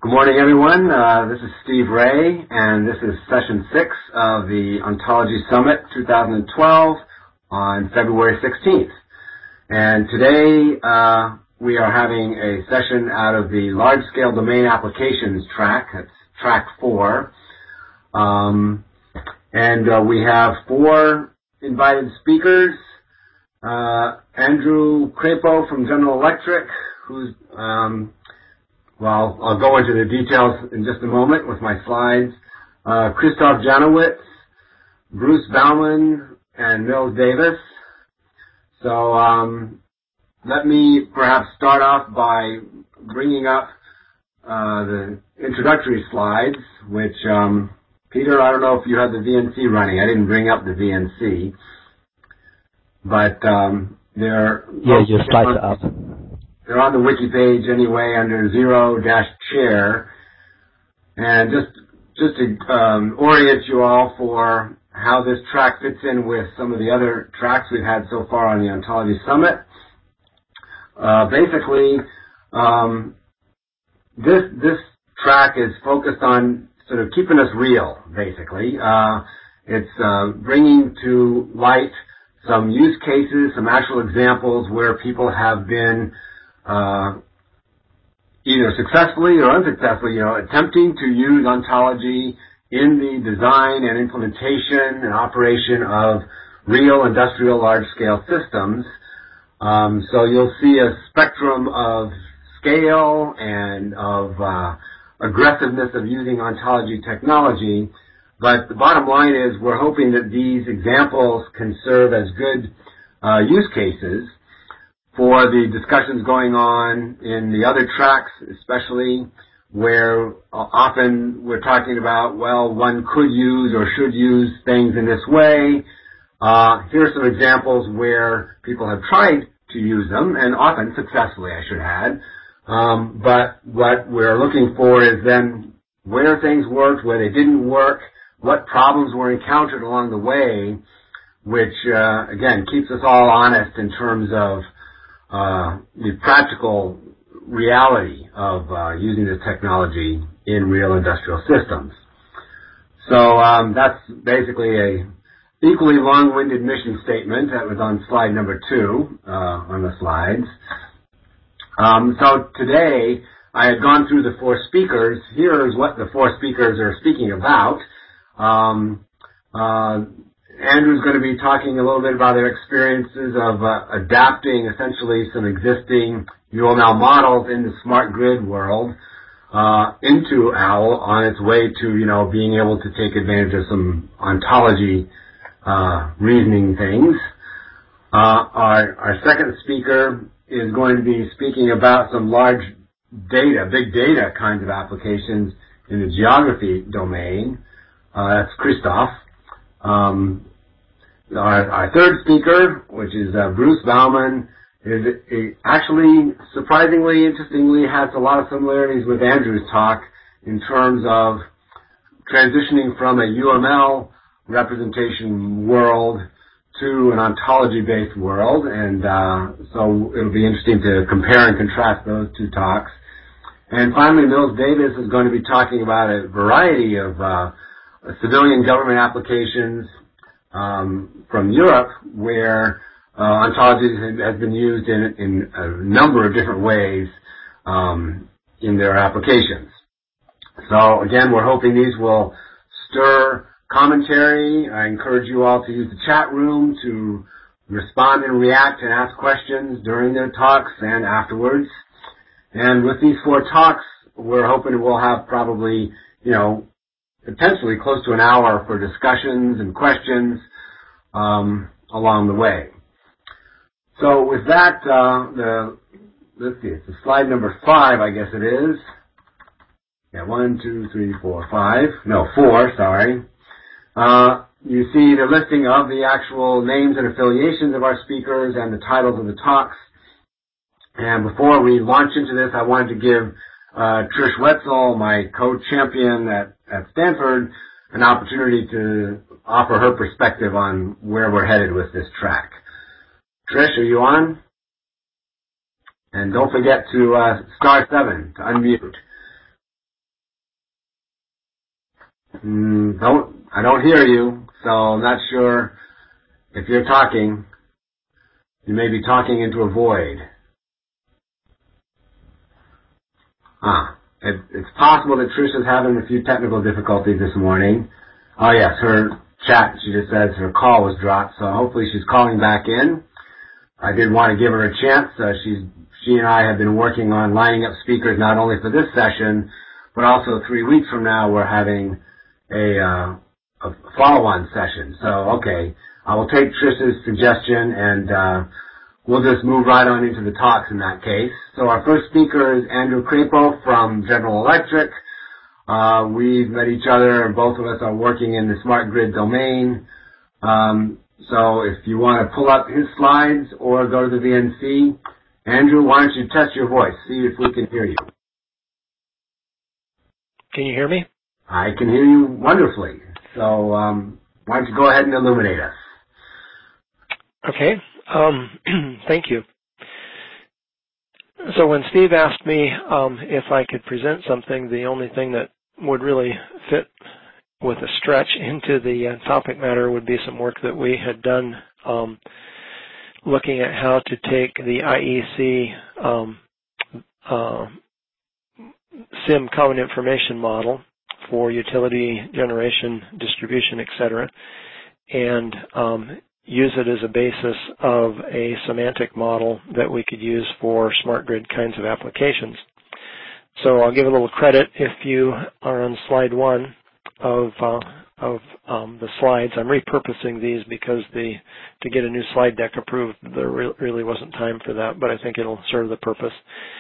Good morning, everyone. This is Steve Ray, and this is Session 6 of the Ontology Summit 2012 on February 16th. And today we are having a session out of the Large-Scale Domain Applications track. That's track 4. And we have 4 invited speakers. Andrew Crapo from General Electric, who's I'll go into the details in just a moment with my slides. Christoph Janowitz, Bruce Baumann, and Mills Davis. So let me perhaps start off by bringing up the introductory slides, which, Peter, I don't know if you have the VNC running. I didn't bring up the VNC. But they're... Yeah, your slides are up. They're on the wiki page anyway under 0-chair. And just to orient you all for how this track fits in with some of the other tracks we've had so far on the Ontology Summit. Basically, this track is focused on sort of keeping us real, basically. It's bringing to light some use cases, some actual examples where people have been either successfully or unsuccessfully, attempting to use ontology in the design and implementation and operation of real industrial large-scale systems. So you'll see a spectrum of scale and of aggressiveness of using ontology technology. But the bottom line is we're hoping that these examples can serve as good use cases for the discussions going on in the other tracks, especially where often we're talking about, well, one could use or should use things in this way. Here are some examples where people have tried to use them, and often successfully, I should add. But what we're looking for is then where things worked, where they didn't work, what problems were encountered along the way, which, again, keeps us all honest in terms of the practical reality of using this technology in real industrial systems. So that's basically a equally long-winded mission statement that was on slide number 2 on the slides. So today I had gone through the 4 speakers. Here is what the 4 speakers are speaking about. Andrew's going to be talking a little bit about their experiences of adapting essentially some existing UML models in the smart grid world into OWL on its way to, being able to take advantage of some ontology reasoning things. Our second speaker is going to be speaking about some large data, big data kinds of applications in the geography domain. That's Christoph. Our third speaker, which is Bruce Baumann, is actually, surprisingly, interestingly, has a lot of similarities with Andrew's talk in terms of transitioning from a UML representation world to an ontology-based world, and so it'll be interesting to compare and contrast those 2 talks. And finally, Mills Davis is going to be talking about a variety of civilian government applications from Europe where ontology has been used in a number of different ways in their applications. So again, we're hoping these will stir commentary. I encourage you all to use the chat room to respond and react and ask questions during their talks and afterwards. And with these 4 talks, we're hoping we'll have probably, potentially close to an hour for discussions and questions along the way. So with that, let's see, it's slide number 5, I guess it is. Yeah, 1, 2, 3, 4, 5. No, 4, sorry. You see the listing of the actual names and affiliations of our speakers and the titles of the talks. And before we launch into this, I wanted to give Trish Wetzel, my co-champion at Stanford, an opportunity to offer her perspective on where we're headed with this track. Trish, are you on? And don't forget to star 7 to unmute. I don't hear you, so I'm not sure if you're talking. You may be talking into a void. It's possible that Trish is having a few technical difficulties this morning. Oh yes, her chat, she just says her call was dropped, so hopefully she's calling back in. I did want to give her a chance. She and I have been working on lining up speakers not only for this session, but also 3 weeks from now we're having a follow-on session. So, okay, I will take Trish's suggestion and we'll just move right on into the talks in that case. So our first speaker is Andrew Crapo from General Electric. We've met each other, and both of us are working in the smart grid domain. So if you want to pull up his slides or go to the VNC, Andrew, why don't you test your voice, see if we can hear you. Can you hear me? I can hear you wonderfully. So why don't you go ahead and illuminate us? Okay. Thank you. So when Steve asked me if I could present something, the only thing that would really fit with a stretch into the topic matter would be some work that we had done looking at how to take the IEC SIM common information model for utility generation, distribution, etc., and use it as a basis of a semantic model that we could use for smart grid kinds of applications. So I'll give a little credit if you are on slide 1 of the slides. I'm repurposing these because to get a new slide deck approved, there really wasn't time for that, but I think it'll serve the purpose.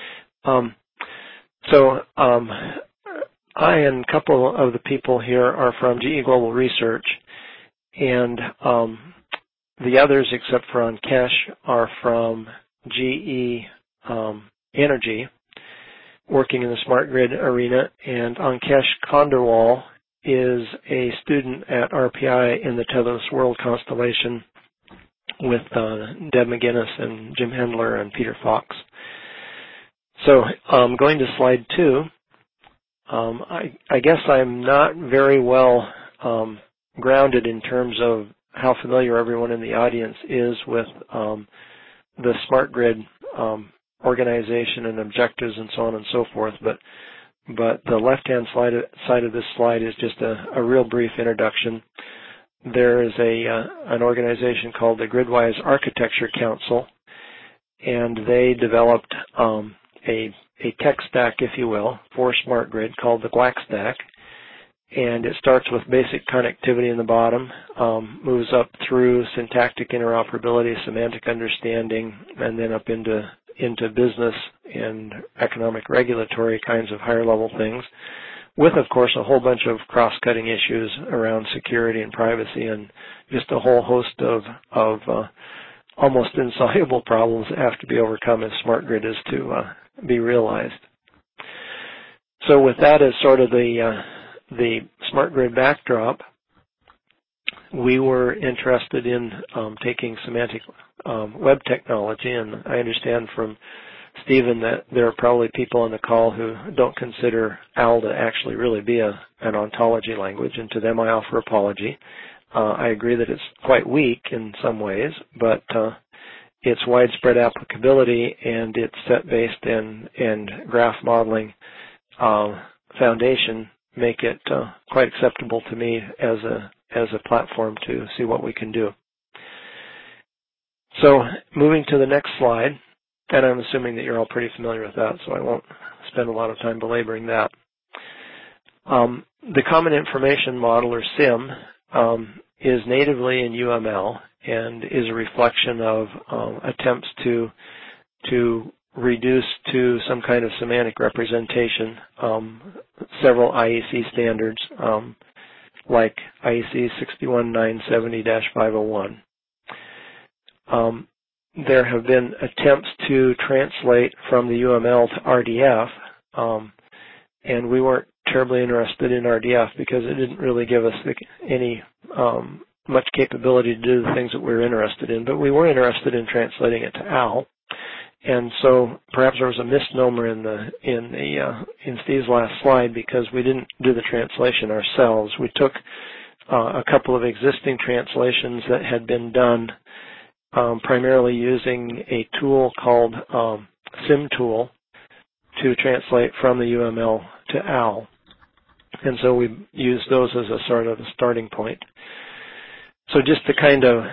I and a couple of the people here are from GE Global Research, and the others, except for Ankesh, are from GE Energy, working in the smart grid arena, and Ankesh Khanderwal is a student at RPI in the Tetherless World constellation with Deb McGinnis and Jim Hendler and Peter Fox. So going to slide 2, I guess I'm not very well grounded in terms of how familiar everyone in the audience is with the smart grid organization and objectives and so on and so forth, but the left-hand side of this slide is just a real brief introduction. There is an organization called the Gridwise Architecture Council, and they developed a tech stack, if you will, for smart grid called the GLAC stack. And it starts with basic connectivity in the bottom, moves up through syntactic interoperability, semantic understanding, and then up into business and economic regulatory kinds of higher level things, with, of course, a whole bunch of cross-cutting issues around security and privacy and just a whole host of almost insoluble problems that have to be overcome as smart grid is to be realized. So with that as sort of the smart grid backdrop, we were interested in taking semantic web technology, and I understand from Stephen that there are probably people on the call who don't consider OWL to actually really be an ontology language, and to them I offer apology. I agree that it's quite weak in some ways, but its widespread applicability and its set-based and graph modeling foundation make it quite acceptable to me as a platform to see what we can do. So moving to the next slide, and I'm assuming that you're all pretty familiar with that, so I won't spend a lot of time belaboring that. The Common Information Model, or SIM, is natively in UML and is a reflection of attempts to reduce to some kind of semantic representation several IEC standards like IEC 61970-501. There have been attempts to translate from the UML to RDF, and we weren't terribly interested in RDF because it didn't really give us any much capability to do the things that we were interested in, but we were interested in translating it to OWL. And so perhaps there was a misnomer in Steve's last slide, because we didn't do the translation ourselves. We took a couple of existing translations that had been done primarily using a tool called SimTool to translate from the UML to OWL. And so we used those as a sort of a starting point. So just to kind of,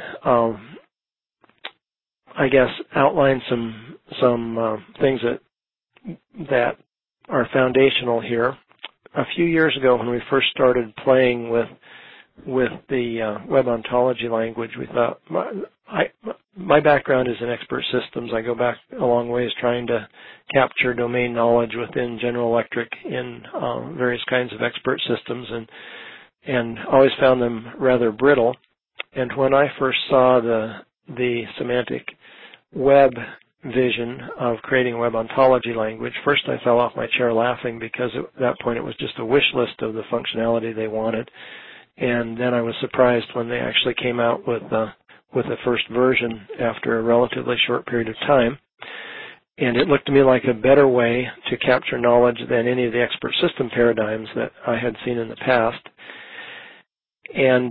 I guess, outline some things that are foundational here. A few years ago, when we first started playing with the web ontology language, we thought, my background is in expert systems. I go back a long ways trying to capture domain knowledge within General Electric in various kinds of expert systems, and always found them rather brittle. And when I first saw the semantic web vision of creating a web ontology language, first I fell off my chair laughing, because at that point it was just a wish list of the functionality they wanted. And then I was surprised when they actually came out with the first version after a relatively short period of time. And it looked to me like a better way to capture knowledge than any of the expert system paradigms that I had seen in the past. And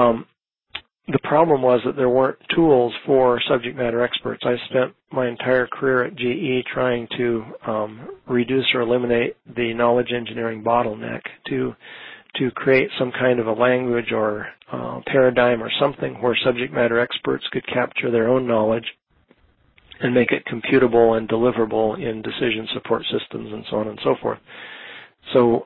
the problem was that there weren't tools for subject matter experts. I spent my entire career at GE trying to reduce or eliminate the knowledge engineering bottleneck, to create some kind of a language or paradigm or something where subject matter experts could capture their own knowledge and make it computable and deliverable in decision support systems and so on and so forth. So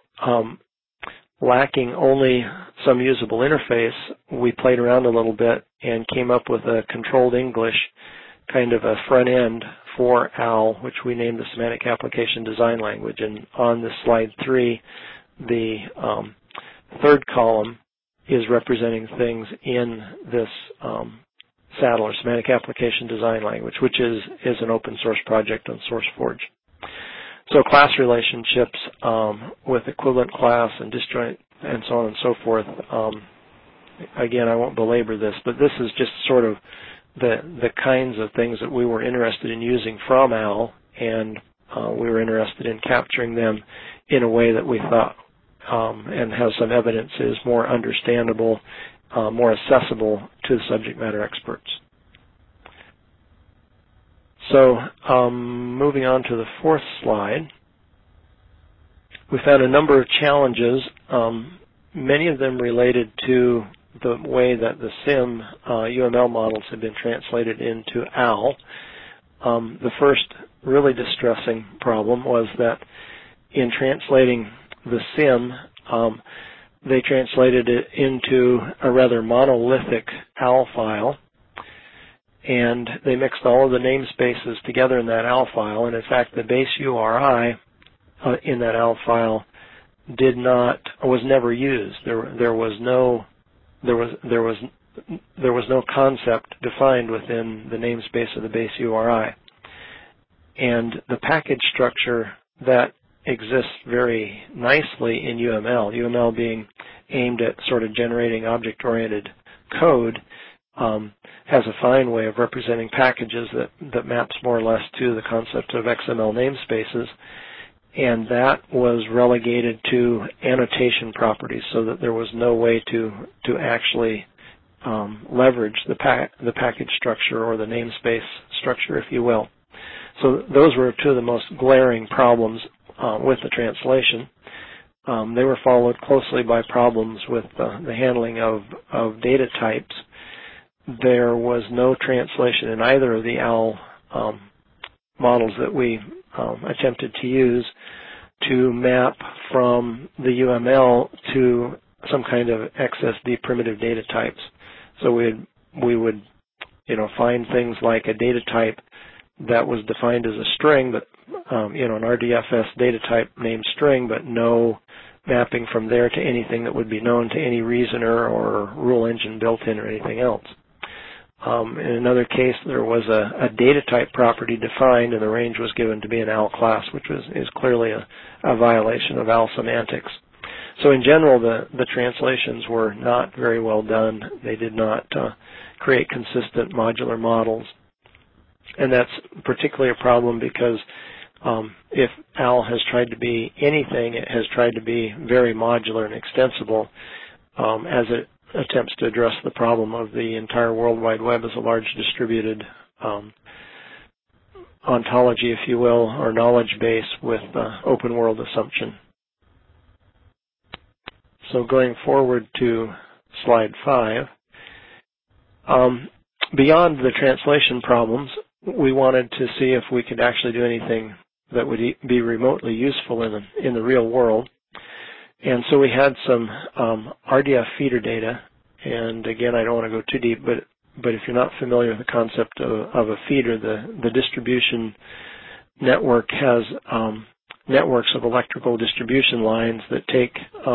lacking only some usable interface, we played around a little bit and came up with a controlled English kind of a front end for OWL, which we named the Semantic Application Design Language. And on this slide 3, the third column is representing things in this SADL, or Semantic Application Design Language, which is an open source project on SourceForge. So class relationships with equivalent class and disjoint and so on and so forth. Again, I won't belabor this, but this is just sort of the kinds of things that we were interested in using from OWL, and we were interested in capturing them in a way that we thought and have some evidence is more understandable, more accessible to the subject matter experts. So moving on to the fourth slide, we found a number of challenges, many of them related to the way that the SIM UML models have been translated into OWL. The first really distressing problem was that in translating the SIM, they translated it into a rather monolithic OWL file, and they mixed all of the namespaces together in that OWL file, and in fact the base URI in that OWL file was never used. There was no concept defined within the namespace of the base URI. And the package structure that exists very nicely in UML being aimed at sort of generating object-oriented code, has a fine way of representing packages that maps more or less to the concept of XML namespaces, and that was relegated to annotation properties, so that there was no way to actually leverage the package structure, or the namespace structure, if you will. So those were two of the most glaring problems with the translation. They were followed closely by problems with the handling of data types. There was no translation in either of the OWL models that we attempted to use to map from the UML to some kind of XSD primitive data types. So we would find things like a data type that was defined as a string, but an RDFS data type named string, but no mapping from there to anything that would be known to any reasoner or rule engine built in or anything else. In another case, there was a data type property defined, and the range was given to be an OWL class, which is clearly a violation of OWL semantics. So in general, the translations were not very well done. They did not create consistent modular models. And that's particularly a problem because if OWL has tried to be anything, it has tried to be very modular and extensible as it attempts to address the problem of the entire World Wide Web as a large distributed ontology, if you will, or knowledge base with open world assumption. So going forward to slide 5, beyond the translation problems, we wanted to see if we could actually do anything that would be remotely useful in the real world. And so we had some RDF feeder data, and again, I don't want to go too deep, but if you're not familiar with the concept of a feeder, the distribution network has networks of electrical distribution lines that take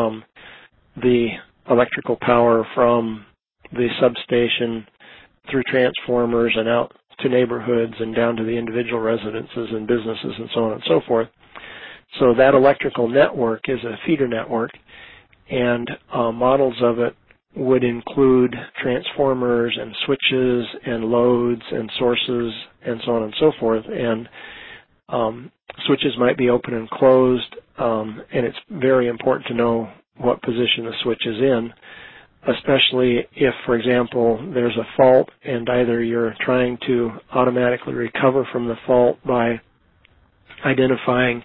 the electrical power from the substation through transformers and out to neighborhoods and down to the individual residences and businesses and so on and so forth. So that electrical network is a feeder network, and models of it would include transformers and switches and loads and sources and so on and so forth. And switches might be open and closed, and it's very important to know what position the switch is in, especially if, for example, there's a fault and either you're trying to automatically recover from the fault by identifying,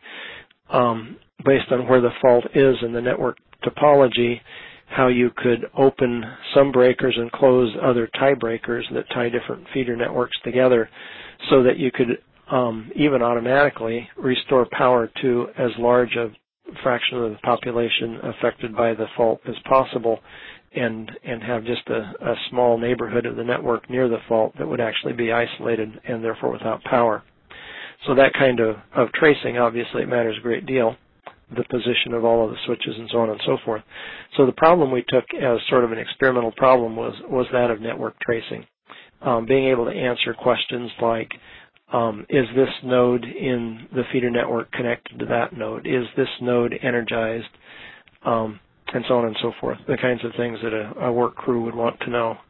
based on where the fault is in the network topology, how you could open some breakers and close other tie breakers that tie different feeder networks together so that you could even automatically restore power to as large a fraction of the population affected by the fault as possible, and have just a small neighborhood of the network near the fault that would actually be isolated and therefore without power. So that kind of tracing, obviously, it matters a great deal, the position of all of the switches and so on and so forth. So the problem we took as sort of an experimental problem was that of network tracing, being able to answer questions like, is this node in the feeder network connected to that node? Is this node energized? And so on and so forth, the kinds of things that a work crew would want to know.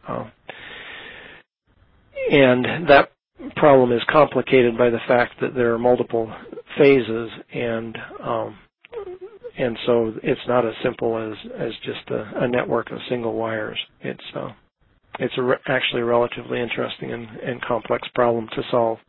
And that problem is complicated by the fact that there are multiple phases, and so it's not as simple as just a network of single wires. It's actually a relatively interesting and complex problem to solve.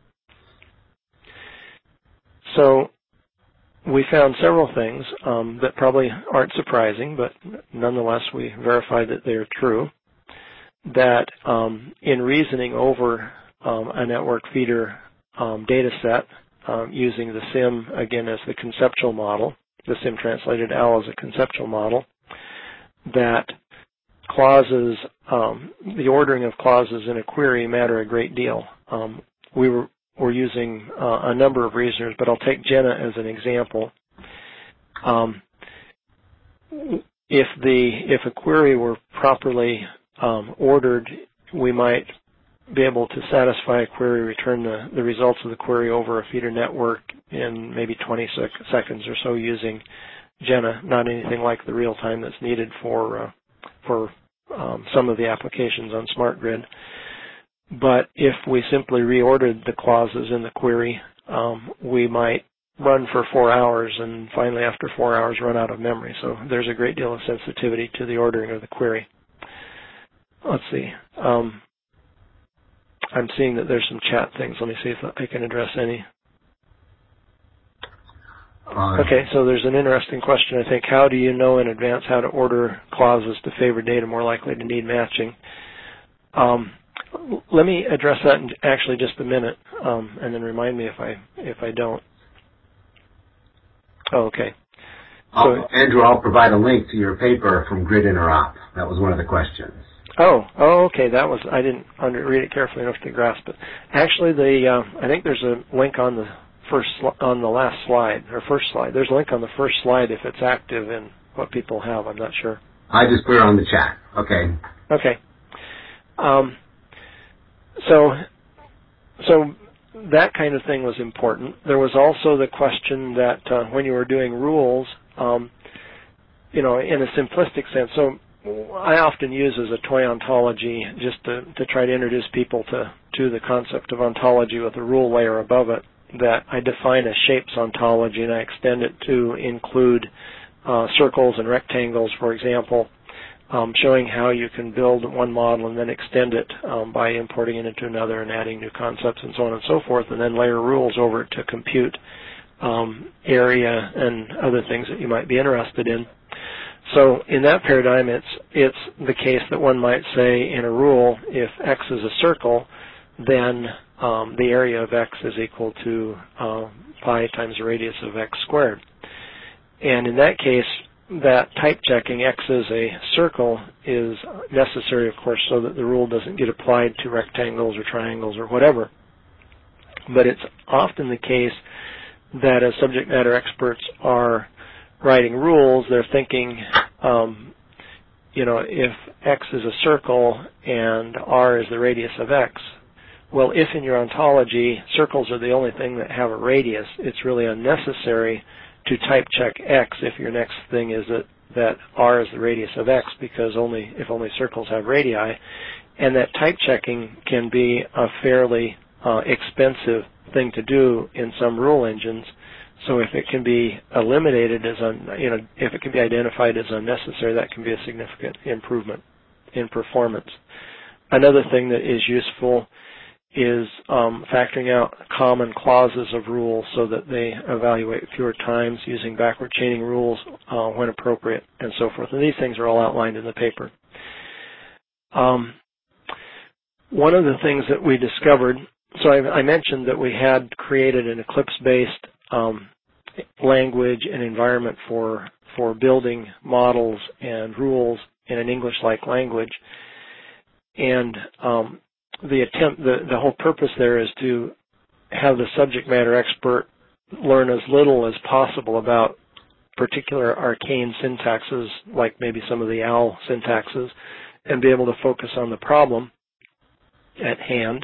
So we found several things that probably aren't surprising, but nonetheless we verified that they are true, that in reasoning over a network feeder data set using the SIM, again, as the conceptual model, the SIM translated OWL as a conceptual model, that clauses, the ordering of clauses in a query matter a great deal. We're using a number of reasoners, but I'll take Jenna as an example. If a query were properly ordered, we might be able to satisfy a query, return the results of the query over a feeder network in maybe 20 seconds or so using Jenna, not anything like the real time that's needed for some of the applications on SmartGrid. But if we simply reordered the clauses in the query, we might run for 4 hours and finally after 4 hours run out of memory. So there's a great deal of sensitivity to the ordering of the query. Let's see. I'm seeing that there's some chat things. Let me see if I can address any. Okay, so there's an interesting question, I think. How do you know in advance how to order clauses to favor data more likely to need matching? Let me address that in actually just a minute, and then remind me if I don't. Oh, okay. So, Andrew, I'll provide a link to your paper from Grid Interop. That was one of the questions. Oh, okay. That was, I didn't read it carefully enough to grasp it. Actually, I think there's a link on the last slide, or first slide. There's a link on the first slide if it's active in what people have. I'm not sure. I just put it on the chat. Okay. Okay. So that kind of thing was important. There was also the question that when you were doing rules, in a simplistic sense. So I often use as a toy ontology just to try to introduce people to to the concept of ontology with a rule layer above it, that I define a shapes ontology and I extend it to include circles and rectangles, for example, showing how you can build one model and then extend it by importing it into another and adding new concepts and so on and so forth, and then layer rules over it to compute area and other things that you might be interested in. So in that paradigm, it's the case that one might say in a rule, if x is a circle, then the area of x is equal to pi times the radius of x squared. And in that case, that type checking x is a circle is necessary, of course, so that the rule doesn't get applied to rectangles or triangles or whatever. But it's often the case that as subject matter experts are writing rules, they're thinking, if x is a circle and r is the radius of x, well, if in your ontology circles are the only thing that have a radius, it's really unnecessary to type check x if your next thing is that r is the radius of x, because if only circles have radii, and that type checking can be a fairly expensive thing to do in some rule engines. So if it can be eliminated if it can be identified as unnecessary, that can be a significant improvement in performance. Another thing that is useful is factoring out common clauses of rules so that they evaluate fewer times, using backward chaining rules when appropriate, and so forth. And these things are all outlined in the paper. One of the things that we discovered, so I mentioned that we had created an Eclipse-based language and environment for building models and rules in an English-like language. And the whole purpose there is to have the subject matter expert learn as little as possible about particular arcane syntaxes, like maybe some of the OWL syntaxes, and be able to focus on the problem at hand.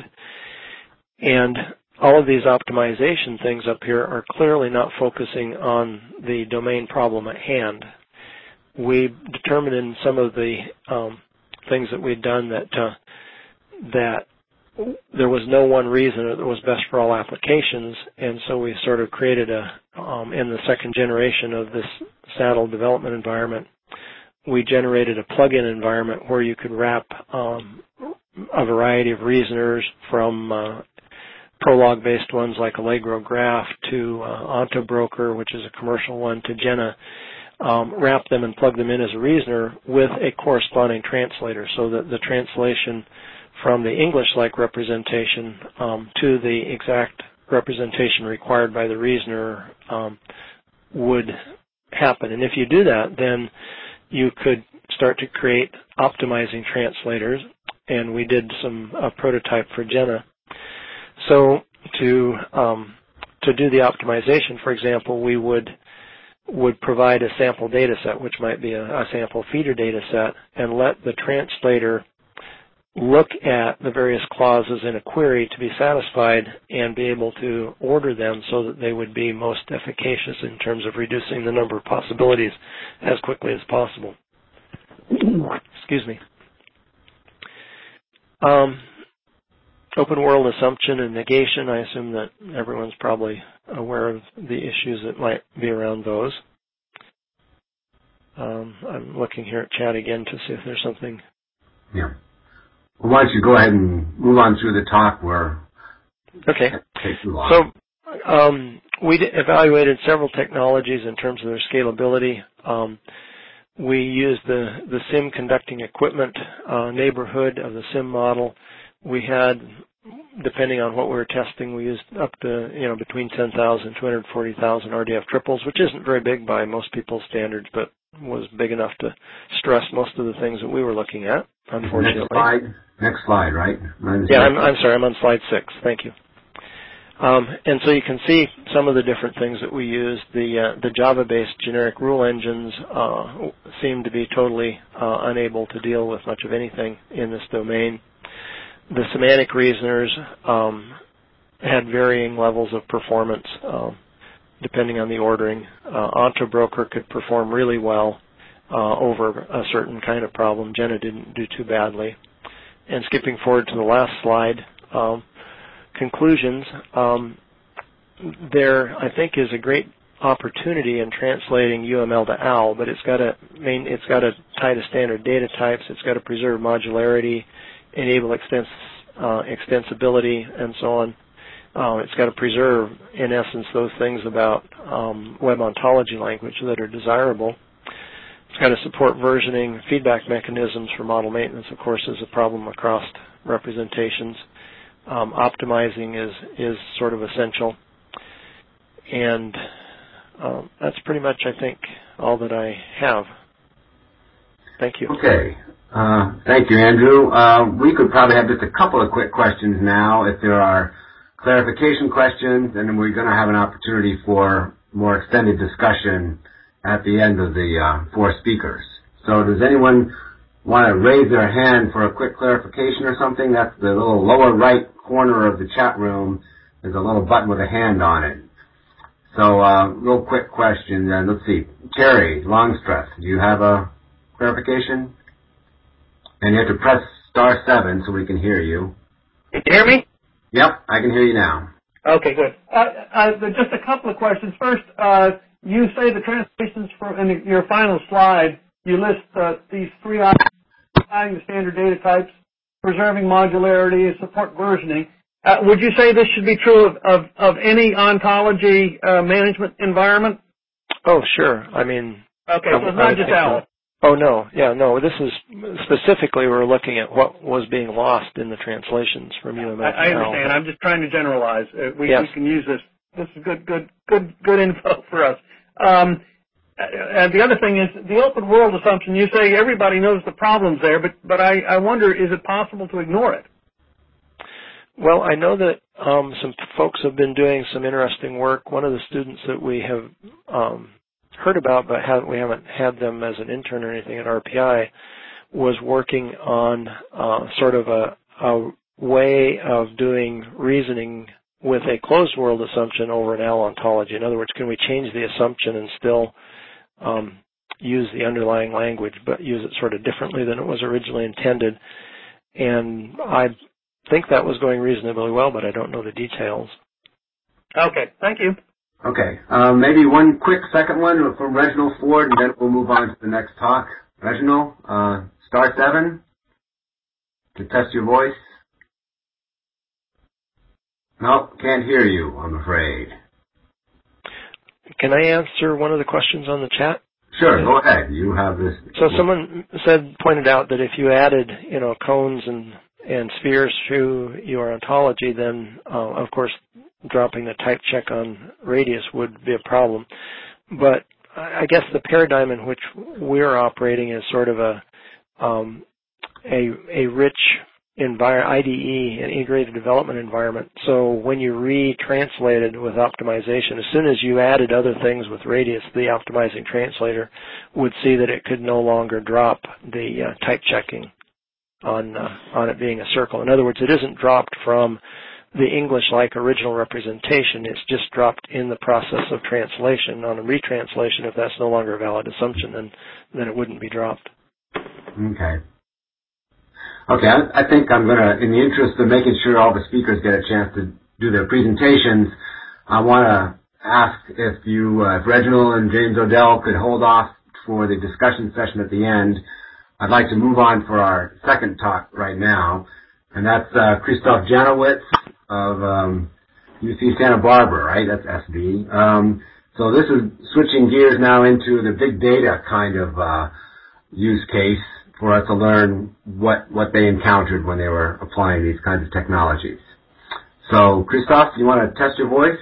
And all of these optimization things up here are clearly not focusing on the domain problem at hand. We determined in some of the things that we'd done that there was no one reason that was best for all applications, and so we sort of created in the second generation of this saddle development environment, we generated a plug-in environment where you could wrap a variety of reasoners from Prolog-based ones like Allegro Graph to OntoBroker, which is a commercial one, to Jenna, wrap them and plug them in as a reasoner with a corresponding translator, so that the translation from the English-like representation to the exact representation required by the reasoner would happen. And if you do that, then you could start to create optimizing translators, and we did a prototype for Jenna. So to do the optimization, for example, we would provide a sample data set, which might be a sample feeder data set, and let the translator look at the various clauses in a query to be satisfied and be able to order them so that they would be most efficacious in terms of reducing the number of possibilities as quickly as possible. Excuse me. Open world assumption and negation, I assume that everyone's probably aware of the issues that might be around those. I'm looking here at chat again to see if there's something. Yeah. Well, why don't you go ahead and move on through the talk where okay. it takes too long. So we evaluated several technologies in terms of their scalability. We used the SIM conducting equipment neighborhood of the SIM model. We had, depending on what we were testing, we used up to, between 10,000 and 240,000 RDF triples, which isn't very big by most people's standards, but was big enough to stress most of the things that we were looking at, unfortunately. Next slide, right? Yeah, I'm sorry, I'm on slide 6. Thank you. And so you can see some of the different things that we use. The Java-based generic rule engines seem to be totally unable to deal with much of anything in this domain. The semantic reasoners had varying levels of performance depending on the ordering. OntoBroker could perform really well over a certain kind of problem. Jenna didn't do too badly. And skipping forward to the last slide, conclusions. There, I think, is a great opportunity in translating UML to OWL, but it's got to tie to standard data types. It's got to preserve modularity, enable extensibility, and so on. It's got to preserve, in essence, those things about web ontology language that are desirable. It's got to support versioning. Feedback mechanisms for model maintenance, of course, is a problem across representations. Optimizing is sort of essential. And that's pretty much, I think, all that I have. Thank you. Okay. Thank you, Andrew. We could probably have just a couple of quick questions now if there are clarification questions, and then we're going to have an opportunity for more extended discussion at the end of the 4 speakers. So does anyone want to raise their hand for a quick clarification or something? That's the little lower right corner of the chat room. There's a little button with a hand on it. So real quick question, and let's see. Terry Longstreth, do you have a clarification? And you have to press *7 so we can hear you. Can you hear me? Yep, I can hear you now. Okay, good. Just a couple of questions. First, you say the translations in your final slide, you list these 3 items: applying the standard data types, preserving modularity, and support versioning. Would you say this should be true of any ontology management environment? Oh, sure. I mean... Okay, so it's not just OWL. Oh, no. Yeah, no. This is specifically we're looking at what was being lost in the translations from UML. I understand. I'm just trying to generalize. We can use this. This is good info for us. And the other thing is the open world assumption. You say everybody knows the problems there, but I wonder, is it possible to ignore it? Well, I know that some folks have been doing some interesting work. One of the students that we have heard about, but we haven't had them as an intern or anything at RPI, was working on sort of a way of doing reasoning with a closed world assumption over an OWL ontology. In other words, can we change the assumption and still use the underlying language, but use it sort of differently than it was originally intended? And I think that was going reasonably well, but I don't know the details. Okay, thank you. Okay, maybe one quick second one from Reginald Ford, and then we'll move on to the next talk. Reginald, *7 to test your voice. No, can't hear you, I'm afraid. Can I answer one of the questions on the chat? Sure, go ahead. You have this. So someone pointed out that if you added, cones and spheres to your ontology, then, of course, dropping the type check on radius would be a problem. But I guess the paradigm in which we're operating is sort of a rich IDE, an integrated development environment. So when you retranslated with optimization, as soon as you added other things with radius, the optimizing translator would see that it could no longer drop the type checking on it being a circle. In other words, it isn't dropped from the English-like original representation. It's just dropped in the process of translation. On a retranslation, if that's no longer a valid assumption, then it wouldn't be dropped. Okay. Okay, I think I'm going to, in the interest of making sure all the speakers get a chance to do their presentations, I want to ask if Reginald and James Odell could hold off for the discussion session at the end. I'd like to move on for our second talk right now, and that's Christoph Janowitz of UC Santa Barbara, right? That's SB. So this is switching gears now into the big data kind of use case for us to learn what they encountered when they were applying these kinds of technologies. So, Christoph, you want to test your voice?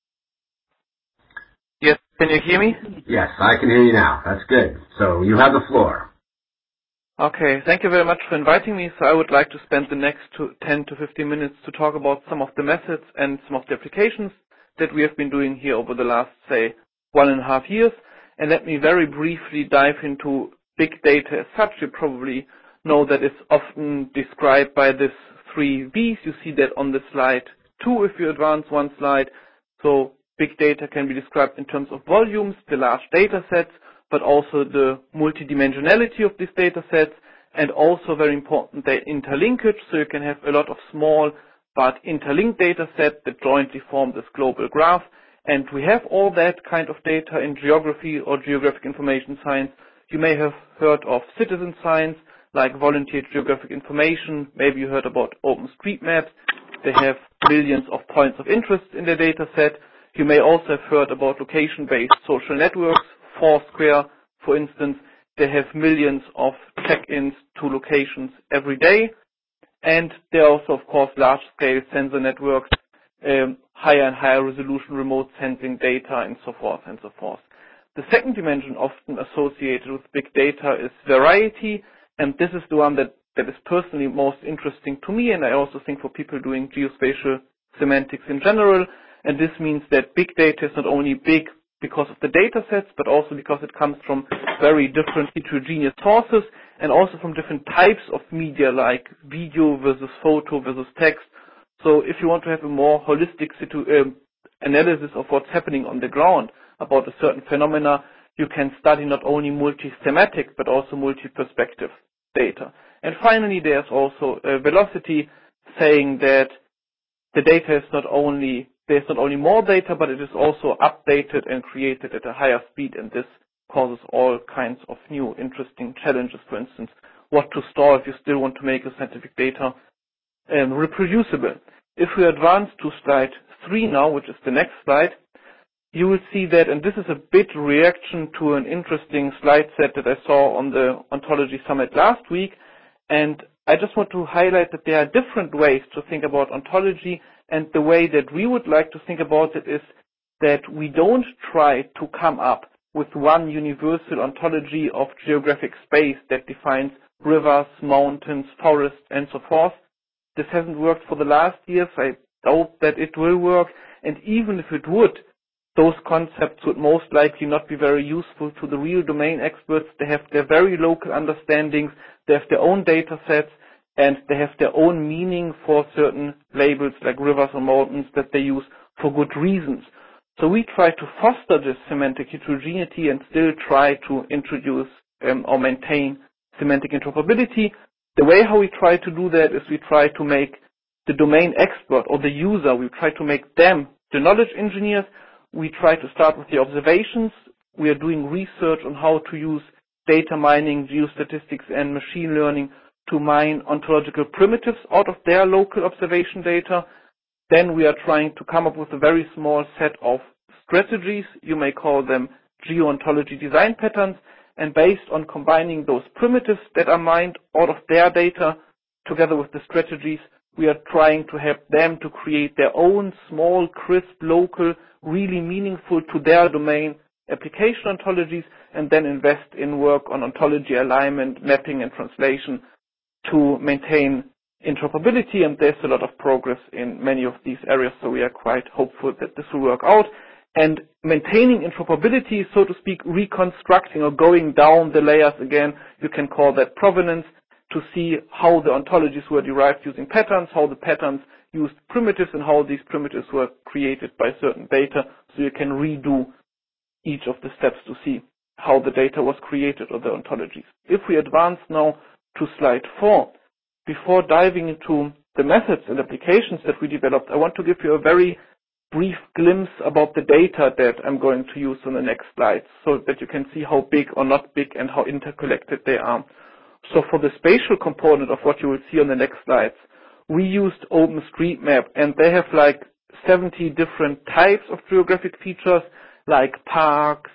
Yes, can you hear me? Yes, I can hear you now. That's good. So, you have the floor. Okay, thank you very much for inviting me. So I would like to spend the next 10 to 15 minutes to talk about some of the methods and some of the applications that we have been doing here over the last, say, 1.5 years. And let me very briefly dive into big data as such. You probably know that it's often described by these 3 V's. You see that on the slide 2 if you advance one slide. So big data can be described in terms of volumes, the large data sets, but also the multidimensionality of these data sets, and also very important, the interlinkage, so you can have a lot of small but interlinked data set that jointly form this global graph. And we have all that kind of data in geography or geographic information science. You may have heard of citizen science, like volunteer geographic information. Maybe you heard about OpenStreetMap. They have millions of points of interest in their data set. You may also have heard about location-based social networks, Foursquare, for instance. They have millions of check-ins to locations every day. And there are also, of course, large-scale sensor networks, higher and higher resolution remote sensing data, and so forth and so forth. The second dimension often associated with big data is variety, and this is the one that is personally most interesting to me, and I also think for people doing geospatial semantics in general. And this means that big data is not only big because of the data sets, but also because it comes from very different heterogeneous sources and also from different types of media, like video versus photo versus text. So if you want to have a more holistic analysis of what's happening on the ground about a certain phenomena, you can study not only multi-thematic but also multi-perspective data. And finally, there's also velocity, saying that the data is there's not only more data, but it is also updated and created at a higher speed, and this causes all kinds of new interesting challenges. For instance, what to store if you still want to make a scientific data reproducible. If we advance to slide 3 now, which is the next slide, you will see that, and this is a bit reaction to an interesting slide set that I saw on the Ontology Summit last week, and I just want to highlight that there are different ways to think about ontology, and the way that we would like to think about it is that we don't try to come up with one universal ontology of geographic space that defines rivers, mountains, forests, and so forth. This hasn't worked for the last years. I doubt that it will work, and even if it would, those concepts would most likely not be very useful to the real domain experts. They have their very local understandings, they have their own data sets, and they have their own meaning for certain labels like rivers or mountains that they use for good reasons. So we try to foster this semantic heterogeneity and still try to introduce or maintain semantic interoperability. The way how we try to do that is we try to make the domain expert or the user, we try to make them the knowledge engineers. We try to start with the observations. We are doing research on how to use data mining, geostatistics, and machine learning to mine ontological primitives out of their local observation data. Then we are trying to come up with a very small set of strategies. You may call them geo-ontology design patterns. And based on combining those primitives that are mined out of their data together with the strategies, we are trying to help them to create their own small, crisp, local, really meaningful to their domain application ontologies, and then invest in work on ontology alignment, mapping, and translation to maintain interoperability. And there's a lot of progress in many of these areas, so we are quite hopeful that this will work out. And maintaining interoperability, so to speak, reconstructing or going down the layers again, you can call that provenance, to see how the ontologies were derived using patterns, how the patterns used primitives, and how these primitives were created by certain data, so you can redo each of the steps to see how the data was created or the ontologies. If we advance now to slide 4, before diving into the methods and applications that we developed, I want to give you a very brief glimpse about the data that I'm going to use on the next slide, so that you can see how big or not big and how interconnected they are. So for the spatial component of what you will see on the next slides, we used OpenStreetMap, and they have like 70 different types of geographic features, like parks,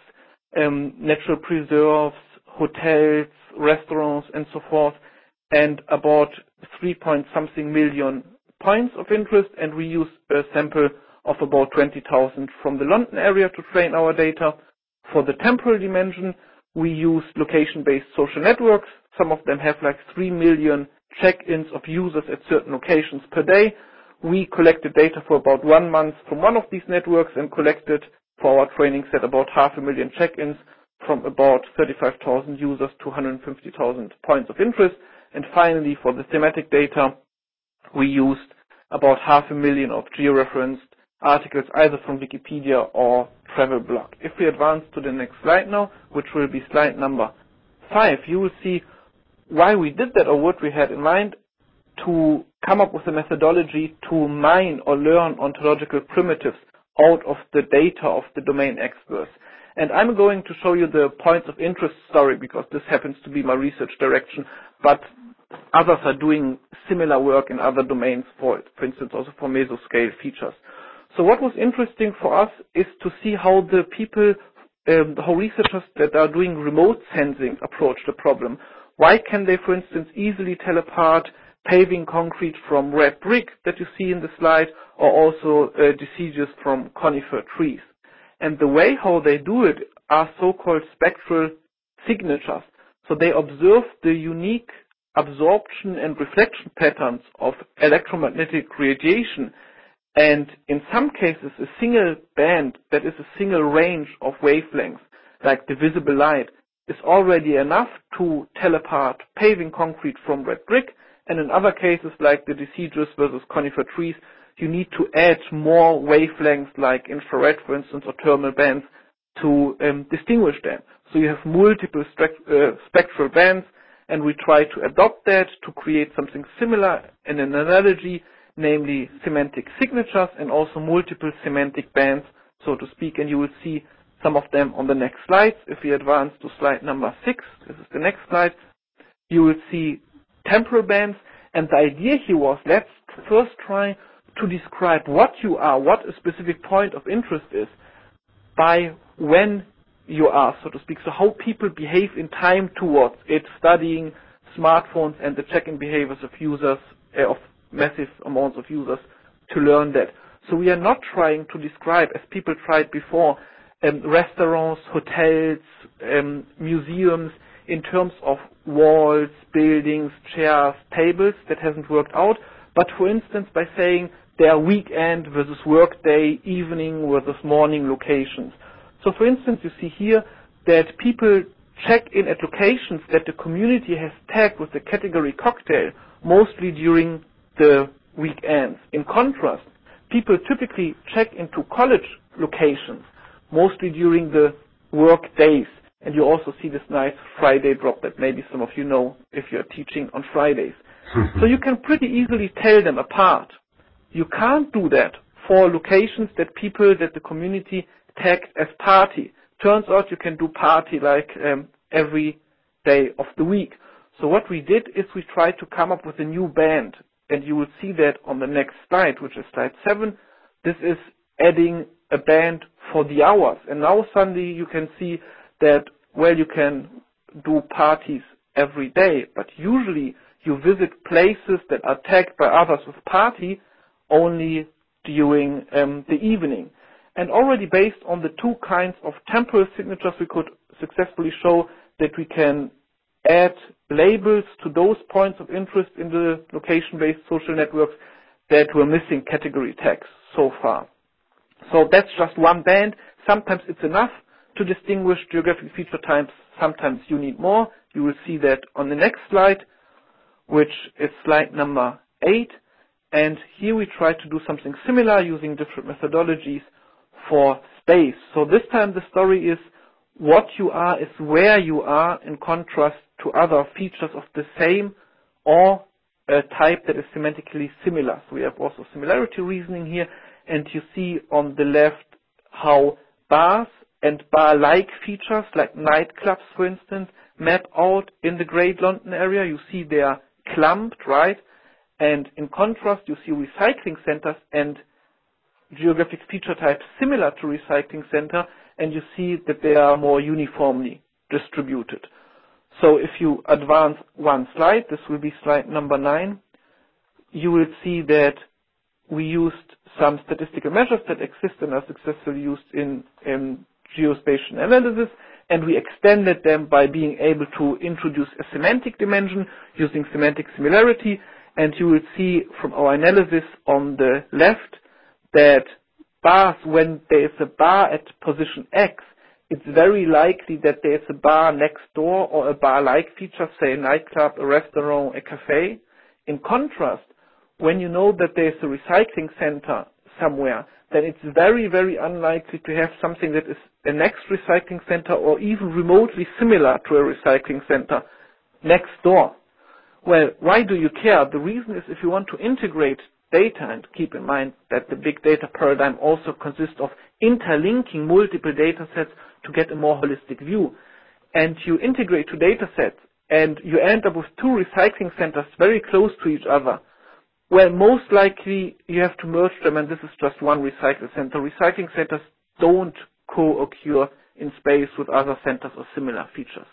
natural preserves, hotels, restaurants, and so forth, and about 3-point-something million points of interest, and we used a sample of about 20,000 from the London area to train our data. For the temporal dimension, we used location-based social networks. Some of them have like 3 million check-ins of users at certain locations per day. We collected data for about 1 month from one of these networks and collected for our training set about 500,000 check-ins from about 35,000 users to 150,000 points of interest. And finally, for the thematic data, we used about 500,000 of georeferenced articles either from Wikipedia or Travelblog. If we advance to the next slide now, which will be slide number 5, you will see why we did that or what we had in mind. to come up with a methodology to mine or learn ontological primitives out of the data of the domain experts. And I'm going to show you the points of interest story because this happens to be my research direction, but others are doing similar work in other domains, for instance, also for mesoscale features. So what was interesting for us is to see how the people, how researchers that are doing remote sensing approach the problem. Why can they, for instance, easily tell apart paving concrete from red brick that you see in the slide, or also deciduous from conifer trees? And the way how they do it are so-called spectral signatures. So they observe the unique absorption and reflection patterns of electromagnetic radiation, and in some cases a single band, that is a single range of wavelengths, like the visible light, is already enough to tell apart paving concrete from red brick, and in other cases, like the deciduous versus conifer trees, you need to add more wavelengths like infrared, for instance, or thermal bands to distinguish them. So you have multiple spectral bands, and we try to adopt that to create something similar in an analogy, namely semantic signatures and also multiple semantic bands, so to speak, and you will see some of them on the next slides. If we advance to slide number 6, this is the next slide, you will see temporal bands, and the idea here was, let's first try to describe what you are, what a specific point of interest is, by when you are, so to speak. So how people behave in time towards it, studying smartphones and the check-in behaviors of users, of massive amounts of users, to learn that. So we are not trying to describe, as people tried before, restaurants, hotels, museums, in terms of walls, buildings, chairs, tables. That hasn't worked out. But for instance, by saying they are weekend versus workday, evening versus morning locations. So for instance, you see here that people check in at locations that the community has tagged with the category cocktail, mostly during the weekends. In contrast, people typically check into college locations, mostly during the work days. And you also see this nice Friday drop that maybe some of you know if you're teaching on Fridays. So you can pretty easily tell them apart. You can't do that for locations that the community tagged as party. Turns out you can do party like every day of the week. So what we did is we tried to come up with a new band, and you will see that on the next slide, which is slide 7. This is adding a band for the hours, and now suddenly you can see that, well, you can do parties every day, but usually you visit places that are tagged by others with party only during the evening. And already based on the two kinds of temporal signatures, we could successfully show that we can add labels to those points of interest in the location-based social networks that were missing category tags so far. So that's just one band. Sometimes it's enough to distinguish geographic feature types. Sometimes you need more. You will see that on the next slide, which is slide number 8. And here we try to do something similar using different methodologies for space. So this time the story is what you are is where you are, in contrast to other features of the same or a type that is semantically similar. So we have also similarity reasoning here, and you see on the left how bars and bar-like features like nightclubs, for instance, map out in the Great London area. You see they are clumped, right? And in contrast, you see recycling centers and geographic feature types similar to recycling center, and you see that they are more uniformly distributed. So if you advance one slide, this will be slide number 9, you will see that we used some statistical measures that exist and are successfully used in geospatial analysis, and we extended them by being able to introduce a semantic dimension using semantic similarity. And you will see from our analysis on the left that bars, when there is a bar at position X, it's very likely that there is a bar next door or a bar-like feature, say a nightclub, a restaurant, a cafe. In contrast, when you know that there is a recycling center somewhere, then it's very, very unlikely to have something that is a next recycling center or even remotely similar to a recycling center next door. Well, why do you care? The reason is if you want to integrate data, and keep in mind that the big data paradigm also consists of interlinking multiple data sets to get a more holistic view, and you integrate two data sets and you end up with two recycling centers very close to each other, well, most likely you have to merge them, and this is just one recycling center. Recycling centers don't co-occur in space with other centers or similar features.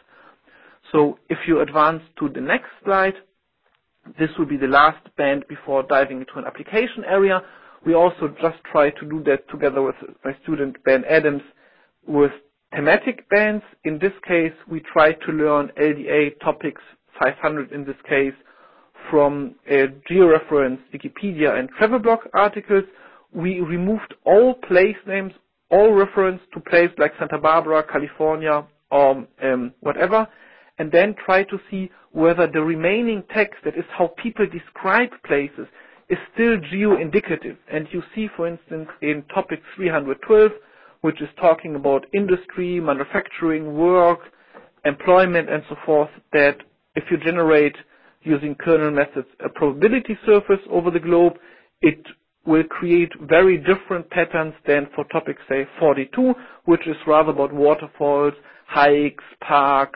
So if you advance to the next slide, this will be the last band before diving into an application area. We also just try to do that together with my student Ben Adams with thematic bands. In this case, we try to learn LDA topics 500 in this case from georeference, Wikipedia and Travelblog articles. We removed all place names, all reference to places like Santa Barbara, California, or whatever, and then try to see whether the remaining text, that is how people describe places, is still geo-indicative. And you see, for instance, in topic 312, which is talking about industry, manufacturing, work, employment, and so forth, that if you generate using kernel methods a probability surface over the globe, it will create very different patterns than for topic, say, 42, which is rather about waterfalls, hikes, parks,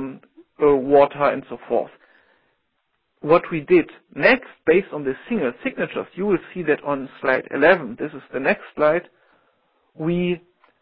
water, and so forth. What we did next, based on the single signatures, you will see that on slide 11, this is the next slide, we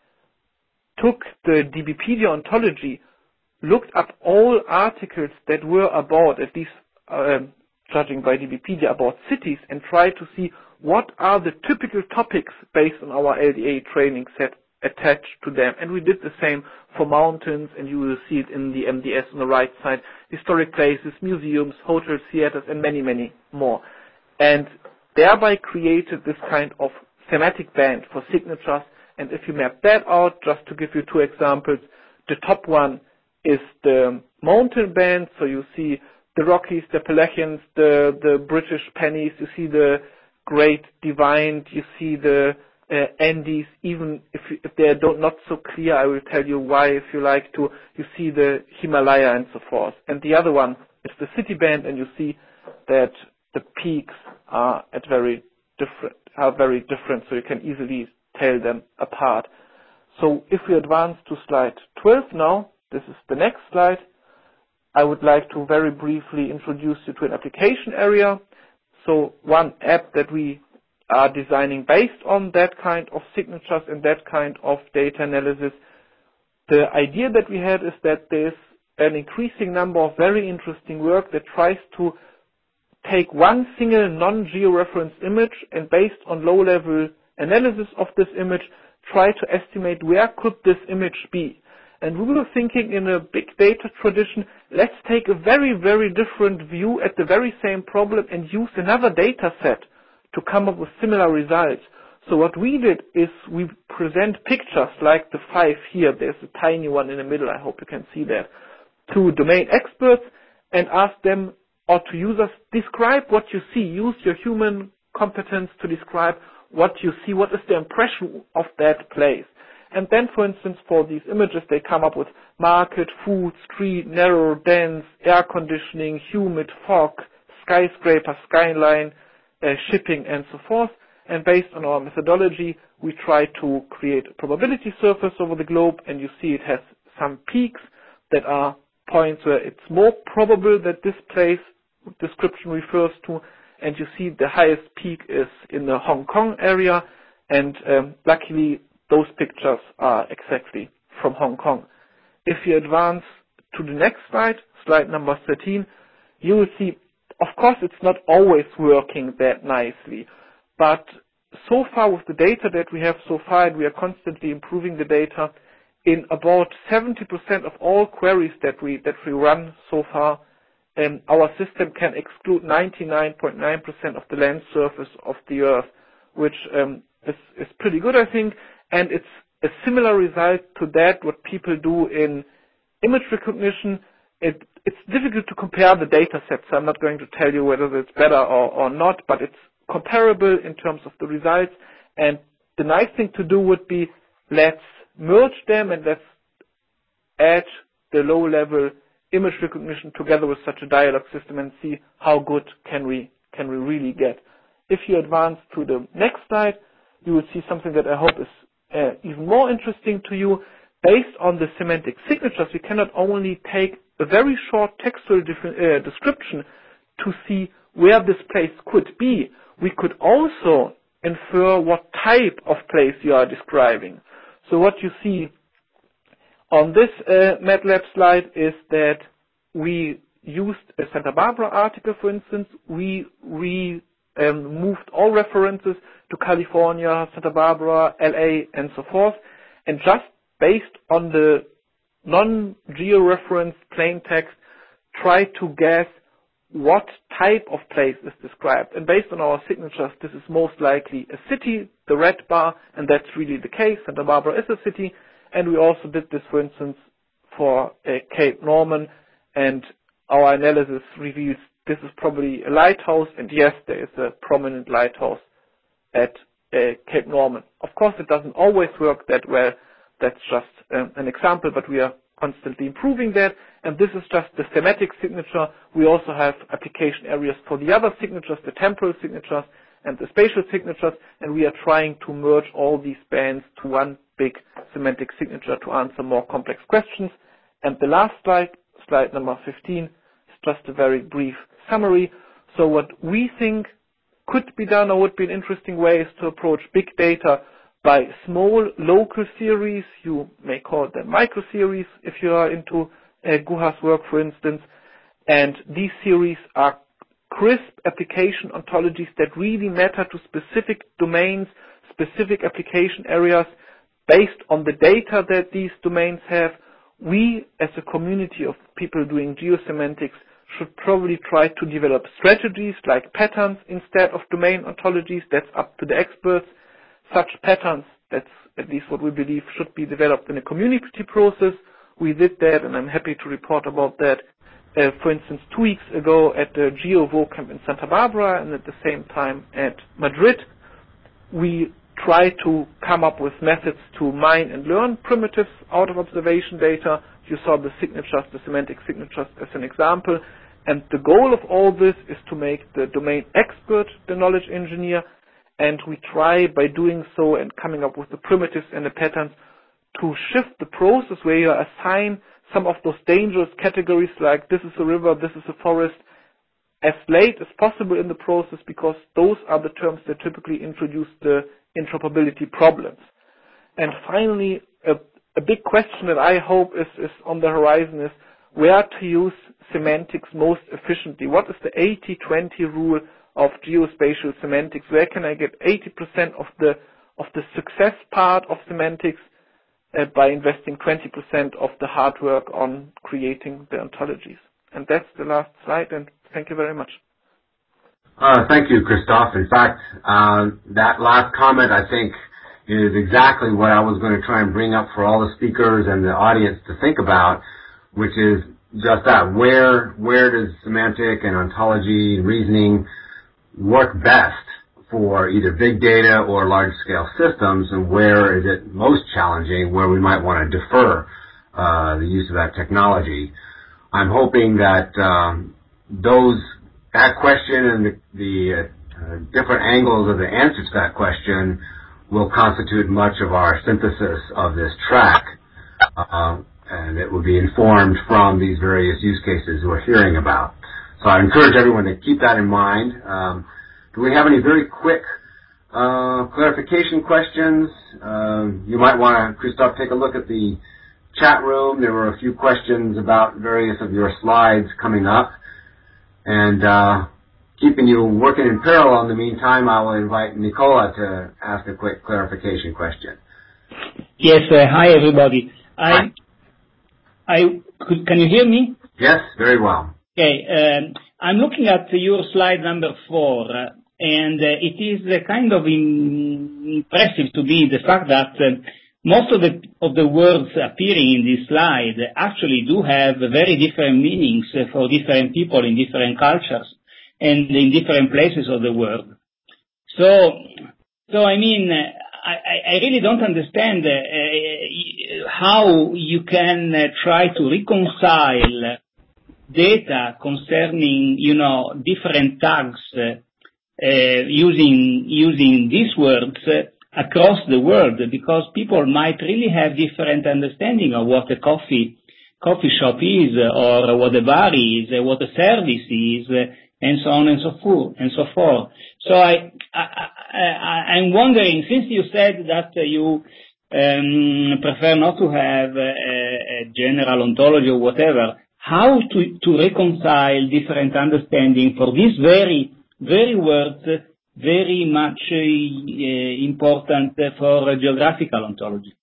took the DBpedia ontology, looked up all articles that were about, at least judging by DBpedia, about cities, and tried to see what are the typical topics based on our LDA training set attached to them. And we did the same for mountains, and you will see it in the MDS on the right side, historic places, museums, hotels, theaters, and many, many more. And thereby created this kind of thematic band for signatures. And if you map that out, just to give you two examples, the top one is the mountain band, so you see the Rockies, the Appalachians, the British Pennies, you see the Great Divide, you see the Andes, even if they are not so clear, I will tell you why if you like to, you see the Himalaya and so forth. And the other one is the city band, and you see that the peaks are very different, so you can easily tell them apart. So if we advance to slide 12 now, this is the next slide, I would like to very briefly introduce you to an application area. So one app that we are designing based on that kind of signatures and that kind of data analysis. The idea that we had is that there's an increasing number of very interesting work that tries to take one single non-georeferenced image and based on low-level analysis of this image, try to estimate where could this image be. And we were thinking in a big data tradition, let's take a very, very different view at the very same problem and use another data set to come up with similar results. So what we did is we present pictures like the 5 here, there's a tiny one in the middle, I hope you can see that, to domain experts and ask them or to users, describe what you see, use your human competence to describe what you see, what is the impression of that place. And then, for instance, for these images, they come up with market, food, street, narrow, dense, air conditioning, humid, fog, skyscraper, skyline, shipping, and so forth. And based on our methodology, we try to create a probability surface over the globe, and you see it has some peaks that are points where it's more probable that this place description refers to, and you see the highest peak is in the Hong Kong area, and luckily those pictures are exactly from Hong Kong. If you advance to the next slide, slide number 13, you will see, of course, it's not always working that nicely, but so far with the data that we have so far, and we are constantly improving the data, in about 70% of all queries that we run so far, our system can exclude 99.9% of the land surface of the Earth, which is pretty good, I think. And it's a similar result to that what people do in image recognition. It's difficult to compare the data sets, so I'm not going to tell you whether it's better or not, but it's comparable in terms of the results. And the nice thing to do would be, let's merge them and let's add the low-level image recognition together with such a dialogue system and see how good can we really get. If you advance to the next slide, you will see something that I hope is even more interesting to you. Based on the semantic signatures, we can not only take a very short textual description to see where this place could be, we could also infer what type of place you are describing. So what you see on this MATLAB slide is that we used a Santa Barbara article, for instance. We moved all references to California, Santa Barbara, LA, and so forth, and just based on the non-georeferenced plain text, try to guess what type of place is described. And based on our signatures, this is most likely a city, the red bar, and that's really the case. Santa Barbara is a city. And we also did this, for instance, for Cape Norman, and our analysis reveals this is probably a lighthouse, and yes, there is a prominent lighthouse at Cape Norman. Of course, it doesn't always work that well. That's just an example, but we are constantly improving that, and this is just the thematic signature. We also have application areas for the other signatures, the temporal signatures and the spatial signatures, and we are trying to merge all these bands to one big semantic signature to answer more complex questions. And the last slide, slide number 15, is just a very brief summary. So what we think could be done, or would be an interesting way, is to approach big data by small local series. You may call them microseries if you are into Guha's work, for instance. And these series are crisp application ontologies that really matter to specific domains, specific application areas. Based on the data that these domains have, we as a community of people doing geosemantics should probably try to develop strategies like patterns instead of domain ontologies. That's up to the experts. Such patterns, that's at least what we believe, should be developed in a community process. We did that, and I'm happy to report about that. For instance, 2 weeks ago at the GeoVocamp in Santa Barbara, and at the same time at Madrid, we try to come up with methods to mine and learn primitives out of observation data. You saw the signatures, the semantic signatures as an example. And the goal of all this is to make the domain expert the knowledge engineer. And we try, by doing so and coming up with the primitives and the patterns, to shift the process where you assign some of those dangerous categories like this is a river, this is a forest, as late as possible in the process, because those are the terms that typically introduce the interoperability problems. And finally, a big question that I hope is on the horizon is where to use semantics most efficiently. What is the 80-20 rule of geospatial semantics? Where can I get 80% of the success part of semantics by investing 20% of the hard work on creating the ontologies? And that's the last slide, and thank you very much. Thank you, Christoph. In fact, that last comment, I think, is exactly what I was going to try and bring up for all the speakers and the audience to think about, which is just that. Where does semantic and ontology and reasoning work best for either big data or large-scale systems, and where is it most challenging, where we might want to defer the use of that technology? I'm hoping that that question and the different angles of the answer to that question will constitute much of our synthesis of this track, and it will be informed from these various use cases we're hearing about. So I encourage everyone to keep that in mind. Do we have any very quick clarification questions? You might want to, Christoph, take a look at the chat room. There were a few questions about various of your slides coming up. And keeping you working in parallel in the meantime, I will invite Nicola to ask a quick clarification question. Yes, hi everybody. Can you hear me? Yes, very well. Okay, I'm looking at your slide number 4, and it is kind of impressive to me the fact that most of the words appearing in this slide actually do have very different meanings for different people in different cultures and in different places of the world. So I mean, I really don't understand how you can try to reconcile data concerning, different tags using these words across the world, because people might really have different understanding of what a coffee shop is, or what a bar is, what a service is, and so on and so forth. So I'm wondering, since you said that you prefer not to have a general ontology or whatever, how to reconcile different understanding for these very, very words, very much important for geographical ontology?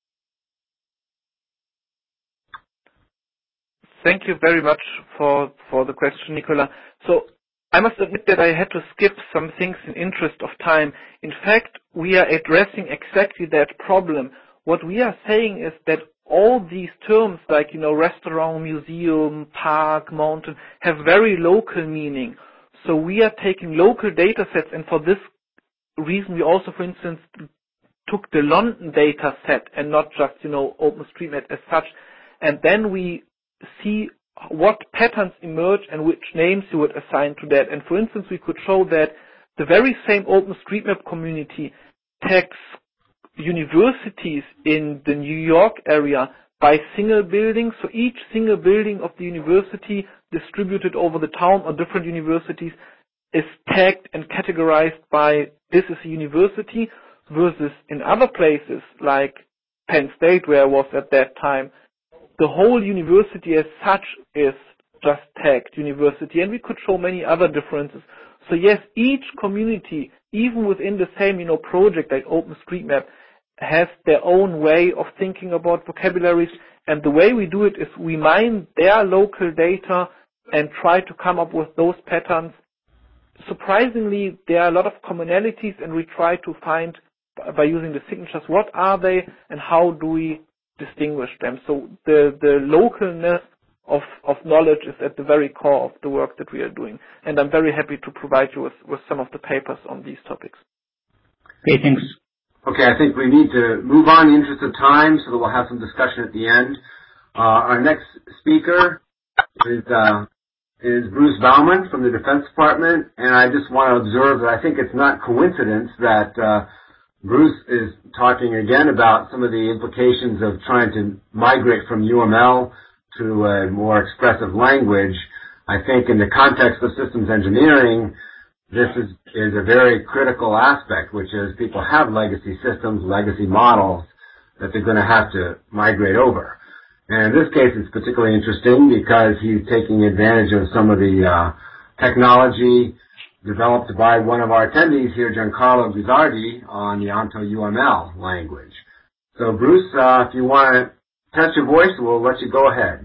Thank you very much for the question, Nicola. So I must admit that I had to skip some things in interest of time. In fact, we are addressing exactly that problem. What we are saying is that all these terms like, restaurant, museum, park, mountain, have very local meaning. So we are taking local data sets, and for this reason we also, for instance, took the London data set and not just, OpenStreetMap as such. And then we see what patterns emerge and which names you would assign to that. And for instance, we could show that the very same OpenStreetMap community tags universities in the New York area by single buildings. So each single building of the university distributed over the town or different universities is tagged and categorized by this is a university, versus in other places like Penn State, where I was at that time, the whole university as such is just tagged university, and we could show many other differences. So yes, each community, even within the same, project like OpenStreetMap, has their own way of thinking about vocabularies, and the way we do it is we mine their local data and try to come up with those patterns. Surprisingly, there are a lot of commonalities, and we try to find, by using the signatures, what are they and how do we distinguish them. So the localness of knowledge is at the very core of the work that we are doing, and I'm very happy to provide you with some of the papers on these topics. Okay, thanks. Okay, I think we need to move on in the interest of time, so that we'll have some discussion at the end. Our next speaker is Bruce Baumann from the Defense Department, and I just want to observe that I think it's not coincidence that Bruce is talking again about some of the implications of trying to migrate from UML to a more expressive language. I think in the context of systems engineering, this is a very critical aspect, which is people have legacy systems, legacy models that they're going to have to migrate over. And in this case, it's particularly interesting because he's taking advantage of some of the technology developed by one of our attendees here, Giancarlo Guzzardi, on the Onto UML language. So, Bruce, if you want to test your voice, we'll let you go ahead.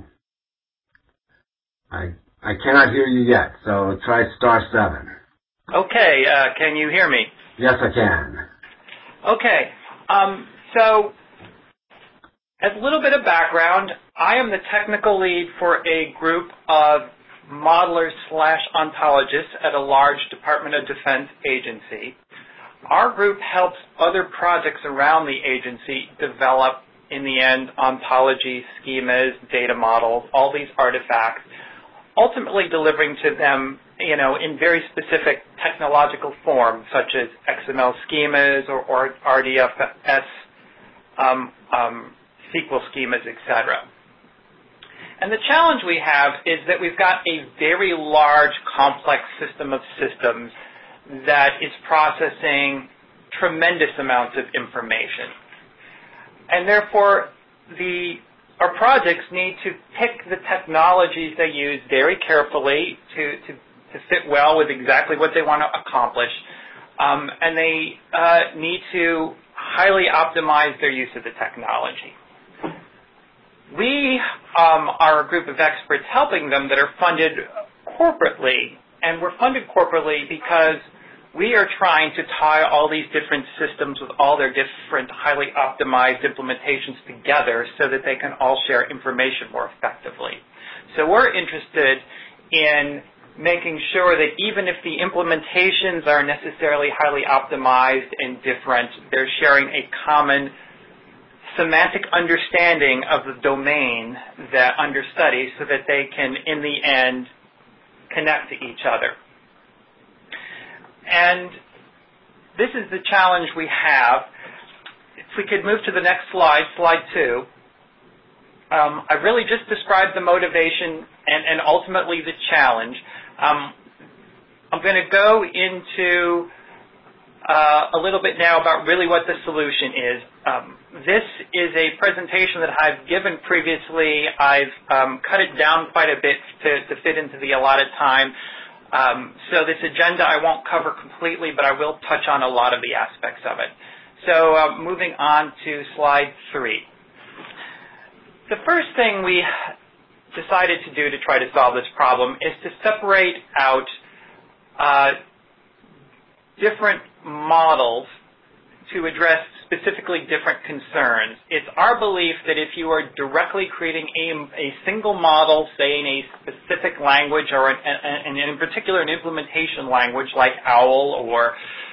I cannot hear you yet, so try *7. Okay, can you hear me? Yes, I can. Okay, so as a little bit of background, I am the technical lead for a group of modelers/ontologists at a large Department of Defense agency. Our group helps other projects around the agency develop, in the end, ontology, schemas, data models, all these artifacts, ultimately delivering to them, in very specific technological forms, such as XML schemas or RDFS, SQL schemas, etc. And the challenge we have is that we've got a very large, complex system of systems that is processing tremendous amounts of information. And therefore, our projects need to pick the technologies they use very carefully to fit well with exactly what they want to accomplish. And they need to highly optimize their use of the technology. We are a group of experts helping them that are funded corporately, and we're funded corporately because we are trying to tie all these different systems with all their different highly optimized implementations together so that they can all share information more effectively. So we're interested in making sure that even if the implementations are necessarily highly optimized and different, they're sharing a common semantic understanding of the domain that under study so that they can, in the end, connect to each other. And this is the challenge we have. If we could move to the next slide, slide 2. I really just described the motivation and ultimately the challenge. I'm going to go into a little bit now about really what the solution is. This is a presentation that I've given previously. I've cut it down quite a bit to fit into the allotted time. So this agenda I won't cover completely, but I will touch on a lot of the aspects of it. So moving on to slide 3. The first thing we decided to do to try to solve this problem is to separate out different models to address specifically different concerns. It's our belief that if you are directly creating a single model, say in a specific language or and in particular an implementation language like OWL or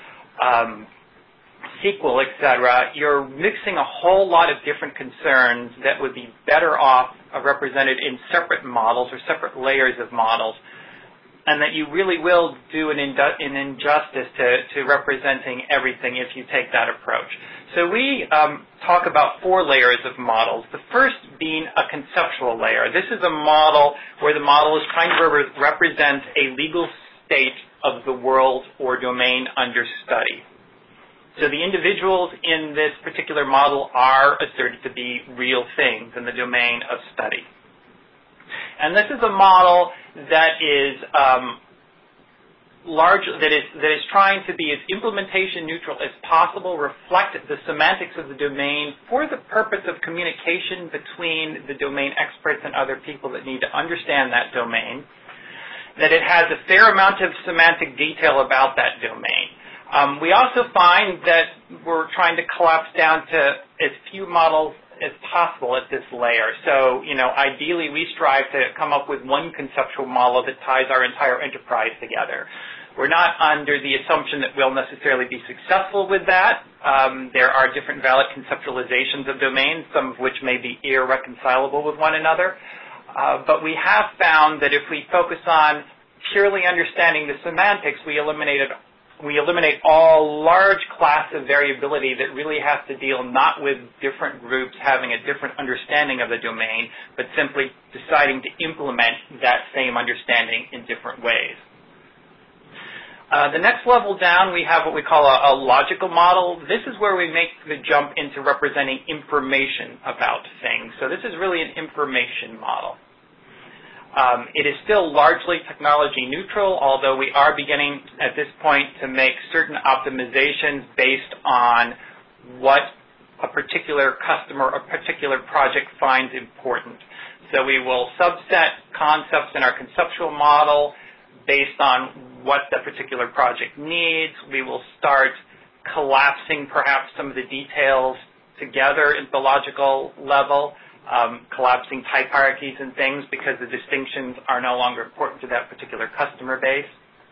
SQL, etc., you're mixing a whole lot of different concerns that would be better off represented in separate models or separate layers of models, and that you really will do an injustice to representing everything if you take that approach. So we talk about 4 layers of models, the first being a conceptual layer. This is a model where the model is trying to represent a legal state of the world or domain under study. So the individuals in this particular model are asserted to be real things in the domain of study. And this is a model that is that is trying to be as implementation neutral as possible, reflect the semantics of the domain for the purpose of communication between the domain experts and other people that need to understand that domain, that it has a fair amount of semantic detail about that domain. We also find that we're trying to collapse down to as few models as possible at this layer. So, ideally we strive to come up with one conceptual model that ties our entire enterprise together. We're not under the assumption that we'll necessarily be successful with that. There are different valid conceptualizations of domains, some of which may be irreconcilable with one another. But we have found that if we focus on purely understanding the semantics, we eliminate all large class of variability that really has to deal not with different groups having a different understanding of the domain, but simply deciding to implement that same understanding in different ways. The next level down, we have what we call a logical model. This is where we make the jump into representing information about things. So this is really an information model. It is still largely technology neutral, although we are beginning at this point to make certain optimizations based on what a particular customer or particular project finds important. So we will subset concepts in our conceptual model based on what the particular project needs. We will start collapsing perhaps some of the details together at the logical level. Collapsing type hierarchies and things because the distinctions are no longer important to that particular customer base.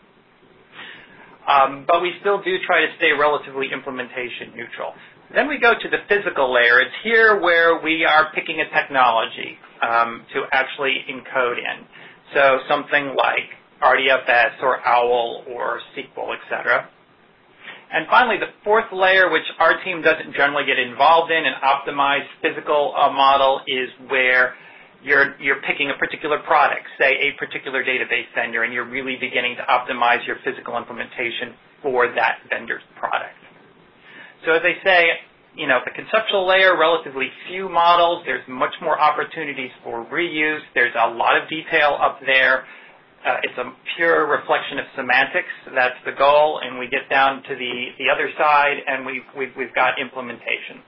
But we still do try to stay relatively implementation neutral. Then we go to the physical layer. It's here where we are picking a technology to actually encode in. So something like RDFS or OWL or SQL, etc. And finally, the 4th layer, which our team doesn't generally get involved in, an optimized physical model, is where you're picking a particular product, say a particular database vendor, and you're really beginning to optimize your physical implementation for that vendor's product. So as I say, the conceptual layer, relatively few models. There's much more opportunities for reuse. There's a lot of detail up there. It's a pure reflection of semantics. That's the goal, and we get down to the other side, and we've got implementation.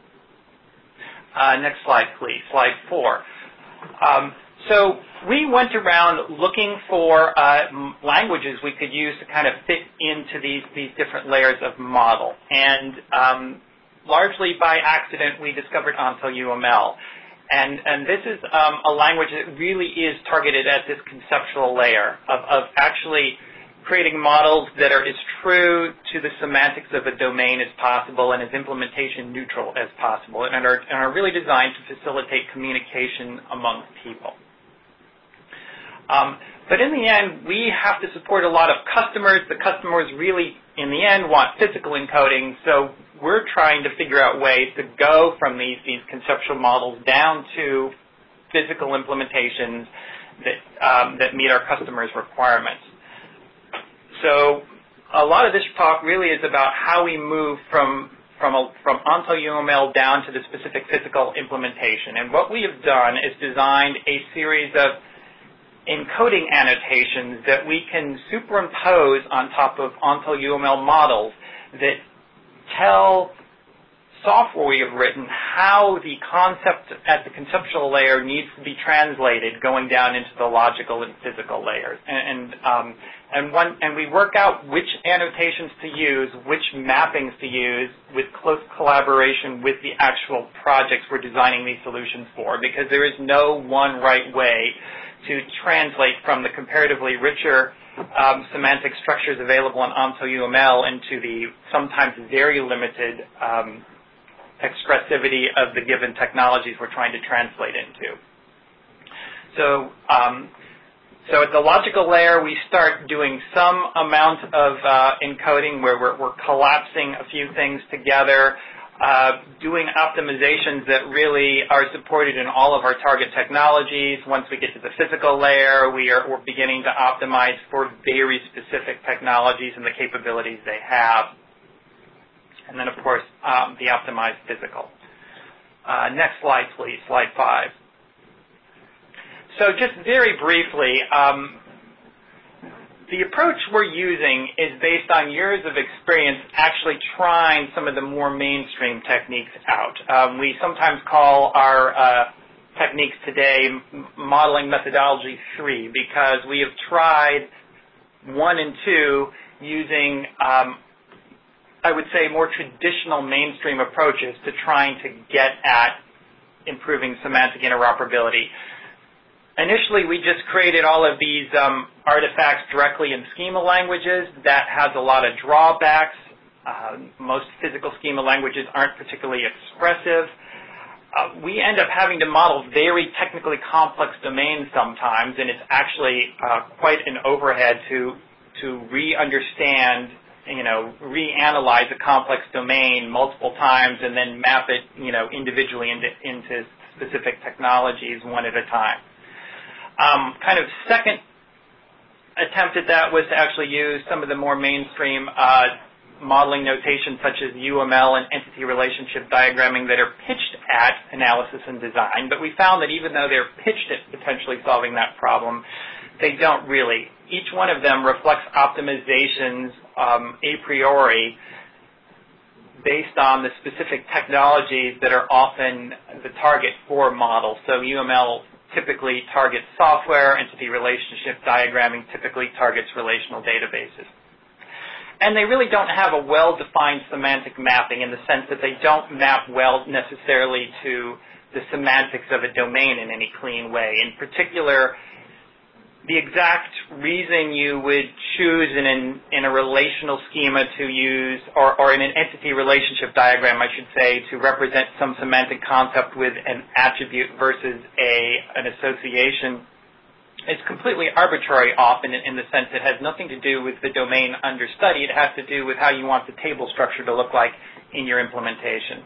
Next slide, please. Slide 4. So we went around looking for languages we could use to kind of fit into these different layers of model, and largely by accident, we discovered ONTO UML. And this is a language that really is targeted at this conceptual layer of actually creating models that are as true to the semantics of a domain as possible and as implementation neutral as possible, and are really designed to facilitate communication among people. But in the end, we have to support a lot of customers. The customers really, in the end, want physical encoding, so we're trying to figure out ways to go from these conceptual models down to physical implementations that meet our customers' requirements. So a lot of this talk really is about how we move from ONTO UML down to the specific physical implementation. And what we have done is designed a series of encoding annotations that we can superimpose on top of ONTO UML models that tell software we have written how the concept at the conceptual layer needs to be translated going down into the logical and physical layers. And we work out which annotations to use, which mappings to use, with close collaboration with the actual projects we're designing these solutions for, because there is no one right way to translate from the comparatively richer semantic structures available in ONTO UML into the sometimes very limited expressivity of the given technologies we're trying to translate into. So at the logical layer, we start doing some amount of encoding where we're collapsing a few things together, doing optimizations that really are supported in all of our target technologies. Once we get to the physical layer, we're beginning to optimize for very specific technologies and the capabilities they have. And then, of course, the optimized physical. Next slide, please, slide 5. So just very briefly, the approach we're using is based on years of experience actually trying some of the more mainstream techniques out. We sometimes call our techniques today modeling methodology 3 because we have tried 1 and 2 using I would say more traditional mainstream approaches to trying to get at improving semantic interoperability. Initially, we just created all of these artifacts directly in schema languages. That has a lot of drawbacks. Most physical schema languages aren't particularly expressive. We end up having to model very technically complex domains sometimes, and it's actually quite an overhead to re-understand, reanalyze a complex domain multiple times and then map it, individually into specific technologies one at a time. Kind of second attempt at that was to actually use some of the more mainstream modeling notation such as UML and entity relationship diagramming that are pitched at analysis and design. But we found that even though they're pitched at potentially solving that problem, they don't really. Each one of them reflects optimizations a priori based on the specific technologies that are often the target for models. So UML typically targets software, entity relationship diagramming typically targets relational databases. And they really don't have a well-defined semantic mapping in the sense that they don't map well necessarily to the semantics of a domain in any clean way. In particular, the exact reason you would choose in a relational schema to use, or in an entity relationship diagram, I should say, to represent some semantic concept with an attribute versus an association, is completely arbitrary often in the sense it has nothing to do with the domain under study. It has to do with how you want the table structure to look like in your implementation.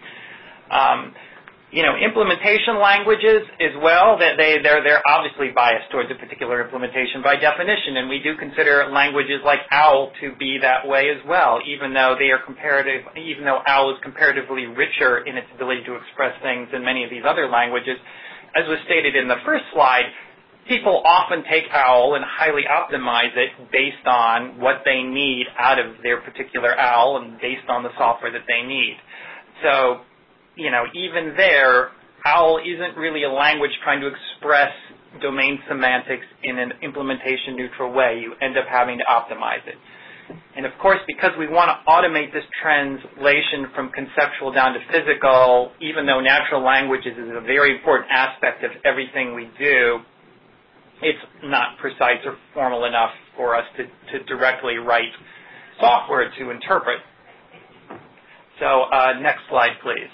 Implementation languages as well, they're obviously biased towards a particular implementation by definition, and we do consider languages like OWL to be that way as well, even though OWL is comparatively richer in its ability to express things than many of these other languages. As was stated in the first slide, people often take OWL and highly optimize it based on what they need out of their particular OWL and based on the software that they need. So, even there, OWL isn't really a language trying to express domain semantics in an implementation-neutral way. You end up having to optimize it. And of course, because we want to automate this translation from conceptual down to physical, even though natural languages is a very important aspect of everything we do, it's not precise or formal enough for us to directly write software to interpret. So next slide, please.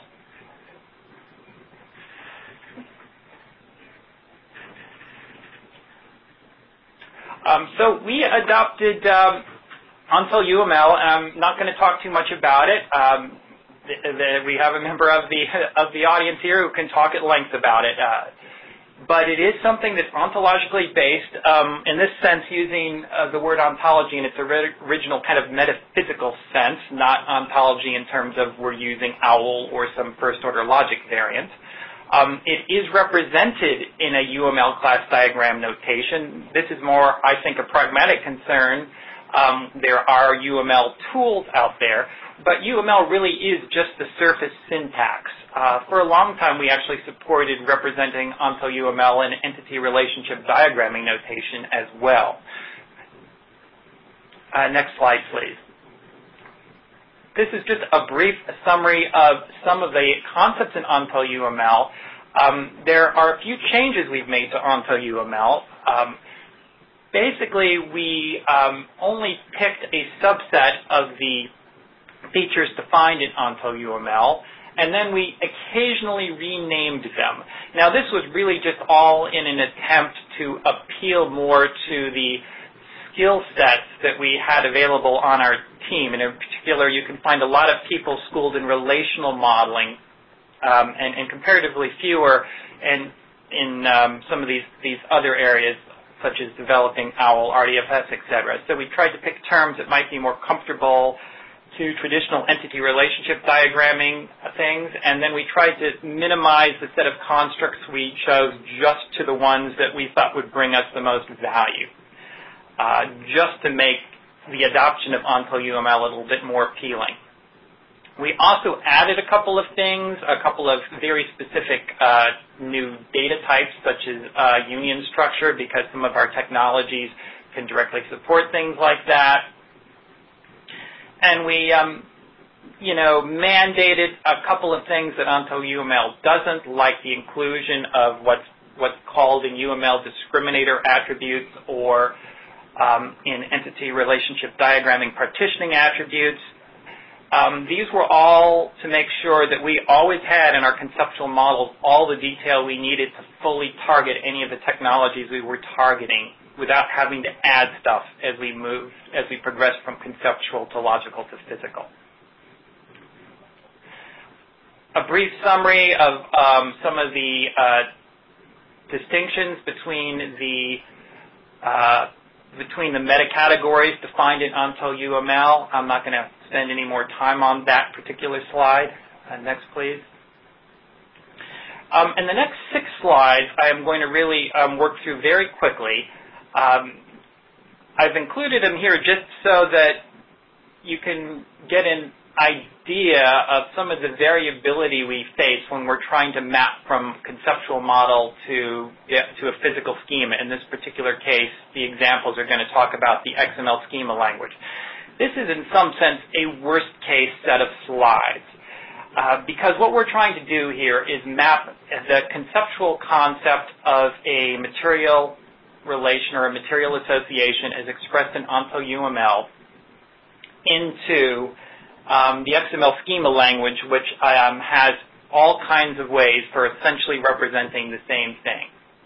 So we adopted ONTEL UML. I'm not going to talk too much about it. We have a member of the audience here who can talk at length about it. But it is something that's ontologically based, in this sense using the word ontology in its original kind of metaphysical sense, not ontology in terms of we're using OWL or some first-order logic variant. It is represented in a UML class diagram notation. This is more, I think, a pragmatic concern. There are UML tools out there, but UML really is just the surface syntax. For a long time, we actually supported representing ONTEL UML in entity relationship diagramming notation as well. Next slide, please. This is just a brief summary of some of the concepts in ONTEL UML. There are a few changes we've made to ONTEL UML. Basically, we only picked a subset of the features defined in ONTEL UML, and then we occasionally renamed them. Now, this was really just all in an attempt to appeal more to the skill sets that we had available on our team. And in particular, you can find a lot of people schooled in relational modeling, and comparatively fewer in some of these other areas, such as developing OWL, RDFS, etc. So we tried to pick terms that might be more comfortable to traditional entity relationship diagramming things, and then we tried to minimize the set of constructs we chose just to the ones that we thought would bring us the most value, just to make the adoption of ONTEL UML a little bit more appealing. We also added a couple of things, a couple of very specific new data types, such as union structure, because some of our technologies can directly support things like that. And we, mandated a couple of things that ONTEL UML doesn't, like the inclusion of what's called in UML discriminator attributes, or in entity relationship diagramming partitioning attributes. These were all to make sure that we always had in our conceptual models all the detail we needed to fully target any of the technologies we were targeting, without having to add stuff as we progressed from conceptual to logical to physical. A brief summary of some of the distinctions between the meta-categories defined in ONTEL UML. I'm not going to spend any more time on that particular slide. Next, please. And the next 6 slides I am going to really work through very quickly. I've included them here just so that you can get an idea of some of the variability we face when we're trying to map from conceptual model to a physical schema. In this particular case, the examples are going to talk about the XML schema language. This is, in some sense, a worst-case set of slides. Because what we're trying to do here is map the conceptual concept of a material relation or a material association as expressed in ONTEL UML into the XML schema language, which has all kinds of ways for essentially representing the same thing.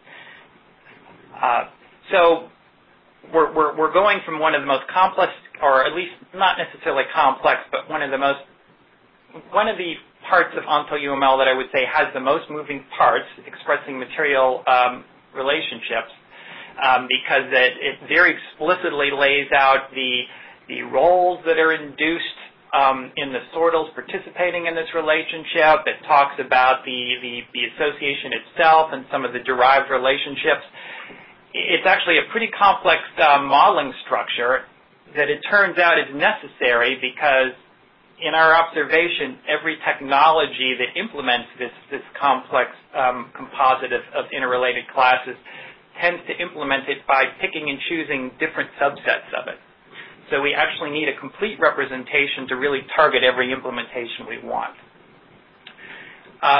So we're going from one of the most complex, or at least not necessarily complex, but one of the parts of ONTEL UML that I would say has the most moving parts, expressing material relationships, because it very explicitly lays out the roles that are induced in the sortals participating in this relationship. It talks about the association itself and some of the derived relationships. It's actually a pretty complex modeling structure that it turns out is necessary, because in our observation, every technology that implements this complex composite of interrelated classes tends to implement it by picking and choosing different subsets of it. So we actually need a complete representation to really target every implementation we want.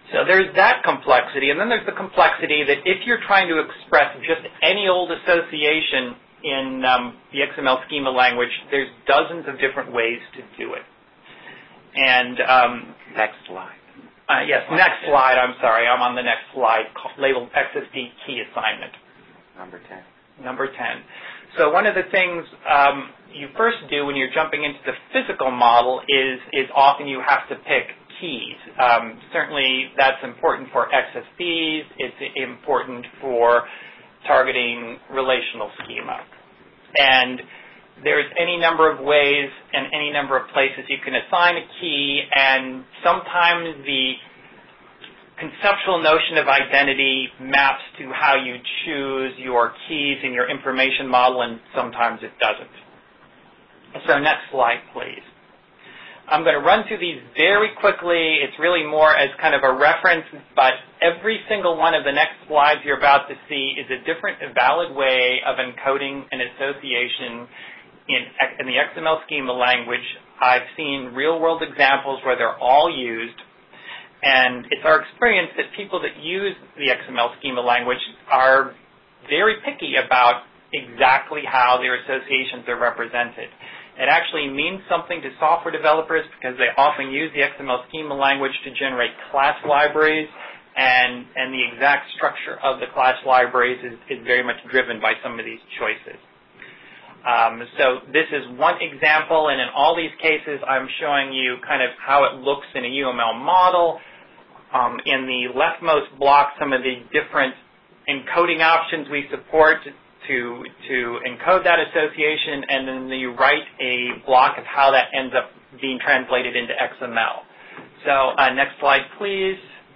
So there's that complexity, and then there's the complexity that if you're trying to express just any old association in the XML schema language, there's dozens of different ways to do it. And next slide. Yes, next slide. I'm sorry, I'm on the next slide labeled XSD key assignment. Number 10. Number 10. So one of the things you first do when you're jumping into the physical model is often you have to pick keys. Certainly that's important for XSDs. It's important for targeting relational schema. And there's any number of ways and any number of places you can assign a key, and sometimes the conceptual notion of identity maps to how you choose your keys in your information model, and sometimes it doesn't. So next slide, please. I'm going to run through these very quickly. It's really more as kind of a reference, but every single one of the next slides you're about to see is a different, valid way of encoding an association in the XML schema language. I've seen real-world examples where they're all used, and it's our experience that people that use the XML schema language are very picky about exactly how their associations are represented. It actually means something to software developers because they often use the XML schema language to generate class libraries, and the exact structure of the class libraries is very much driven by some of these choices. So this is one example, and in all these cases, I'm showing you kind of how it looks in a UML model. In the leftmost block, some of the different encoding options we support to encode that association, and then you write a block of how that ends up being translated into XML. So next slide, please.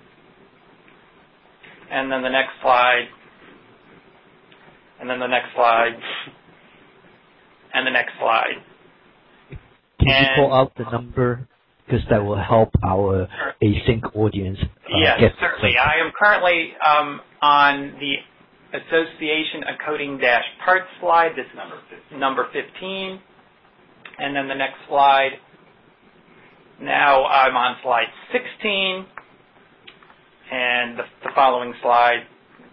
And then the next slide. And then the next slide. And the next slide. Can you pull out the number? Because that will help our async audience. Yes, certainly. I am currently on the association encoding -part slide. This is number 15. And then the next slide. Now I'm on slide 16. And the following slide.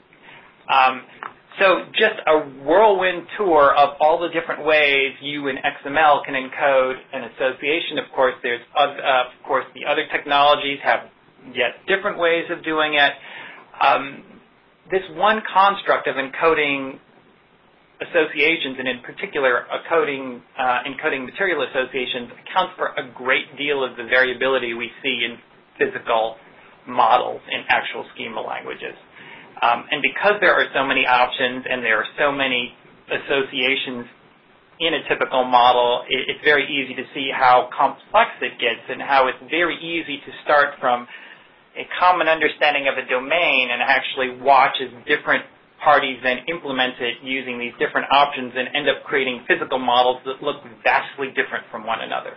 So just a whirlwind tour of all the different ways you in XML can encode an association. Of course, there's the other technologies have yet different ways of doing it. This one construct of encoding associations, and in particular encoding material associations, accounts for a great deal of the variability we see in physical models in actual schema languages. And because there are so many options and there are so many associations in a typical model, it's very easy to see how complex it gets and how it's very easy to start from a common understanding of a domain and actually watch as different parties then implement it using these different options and end up creating physical models that look vastly different from one another.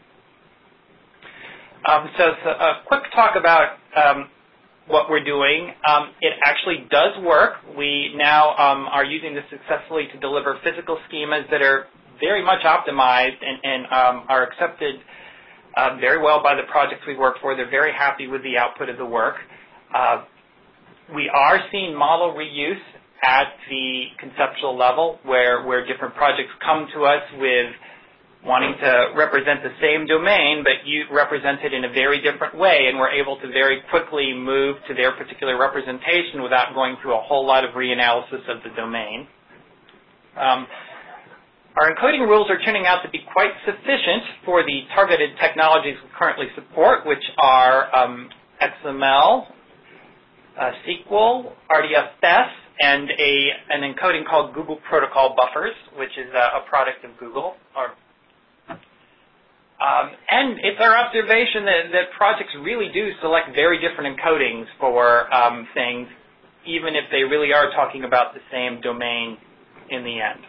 So a quick talk about what we're doing. It actually does work. We now are using this successfully to deliver physical schemas that are very much optimized and are accepted very well by the projects we work for. They're very happy with the output of the work. We are seeing model reuse at the conceptual level where different projects come to us with wanting to represent the same domain, but you represent it in a very different way, and we're able to very quickly move to their particular representation without going through a whole lot of reanalysis of the domain. Our encoding rules are turning out to be quite sufficient for the targeted technologies we currently support, which are XML, SQL, RDFS, and an encoding called Google Protocol Buffers, which is a product of Google. And it's our observation that projects really do select very different encodings for things, even if they really are talking about the same domain in the end.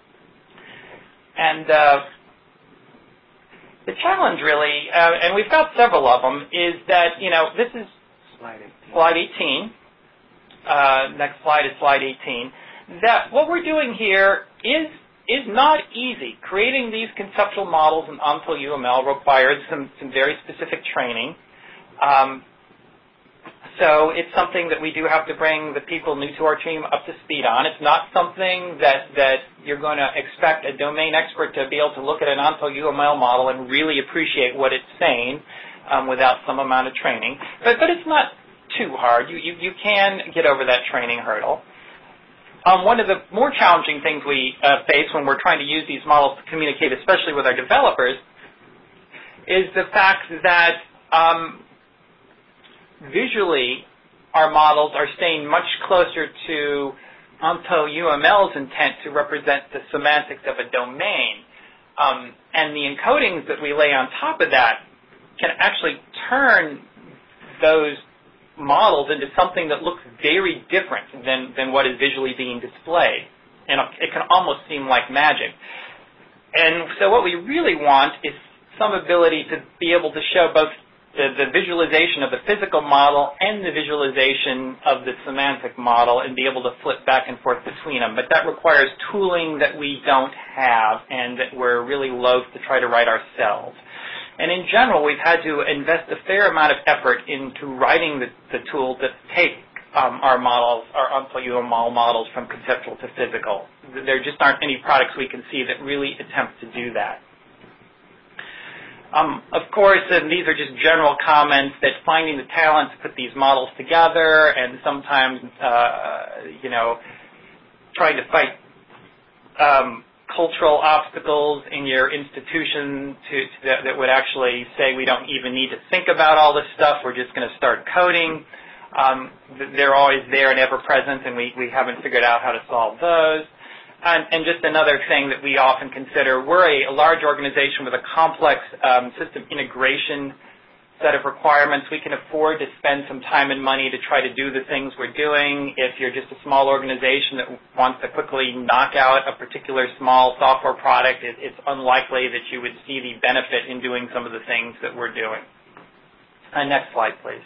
And the challenge really, and we've got several of them, is that, this is slide 18. Next slide is slide 18. That what we're doing here is not easy. Creating these conceptual models in OMTL UML requires some very specific training. so it's something that we do have to bring the people new to our team up to speed on. It's not something that you're going to expect a domain expert to be able to look at an ONTO-UML model and really appreciate what it's saying without some amount of training. But it's not too hard. You can get over that training hurdle. One of the more challenging things we face when we're trying to use these models to communicate, especially with our developers, is the fact that visually our models are staying much closer to ONTO-UML's intent to represent the semantics of a domain. And the encodings that we lay on top of that can actually turn those models into something that looks very different than what is visually being displayed. And it can almost seem like magic. And so what we really want is some ability to be able to show both the visualization of the physical model and the visualization of the semantic model and be able to flip back and forth between them. But that requires tooling that we don't have and that we're really loath to try to write ourselves. And in general, we've had to invest a fair amount of effort into writing the tools that take our models, our ONTO-UML models, from conceptual to physical. There just aren't any products we can see that really attempt to do that. Of course, and these are just general comments, that finding the talent to put these models together and sometimes, trying to fight cultural obstacles in your institution that would actually say we don't even need to think about all this stuff, we're just going to start coding. They're always there and ever present, and we haven't figured out how to solve those. And just another thing that we often consider, we're a large organization with a complex system integration set of requirements. We can afford to spend some time and money to try to do the things we're doing. If you're just a small organization that wants to quickly knock out a particular small software product, it's unlikely that you would see the benefit in doing some of the things that we're doing. Next slide, please.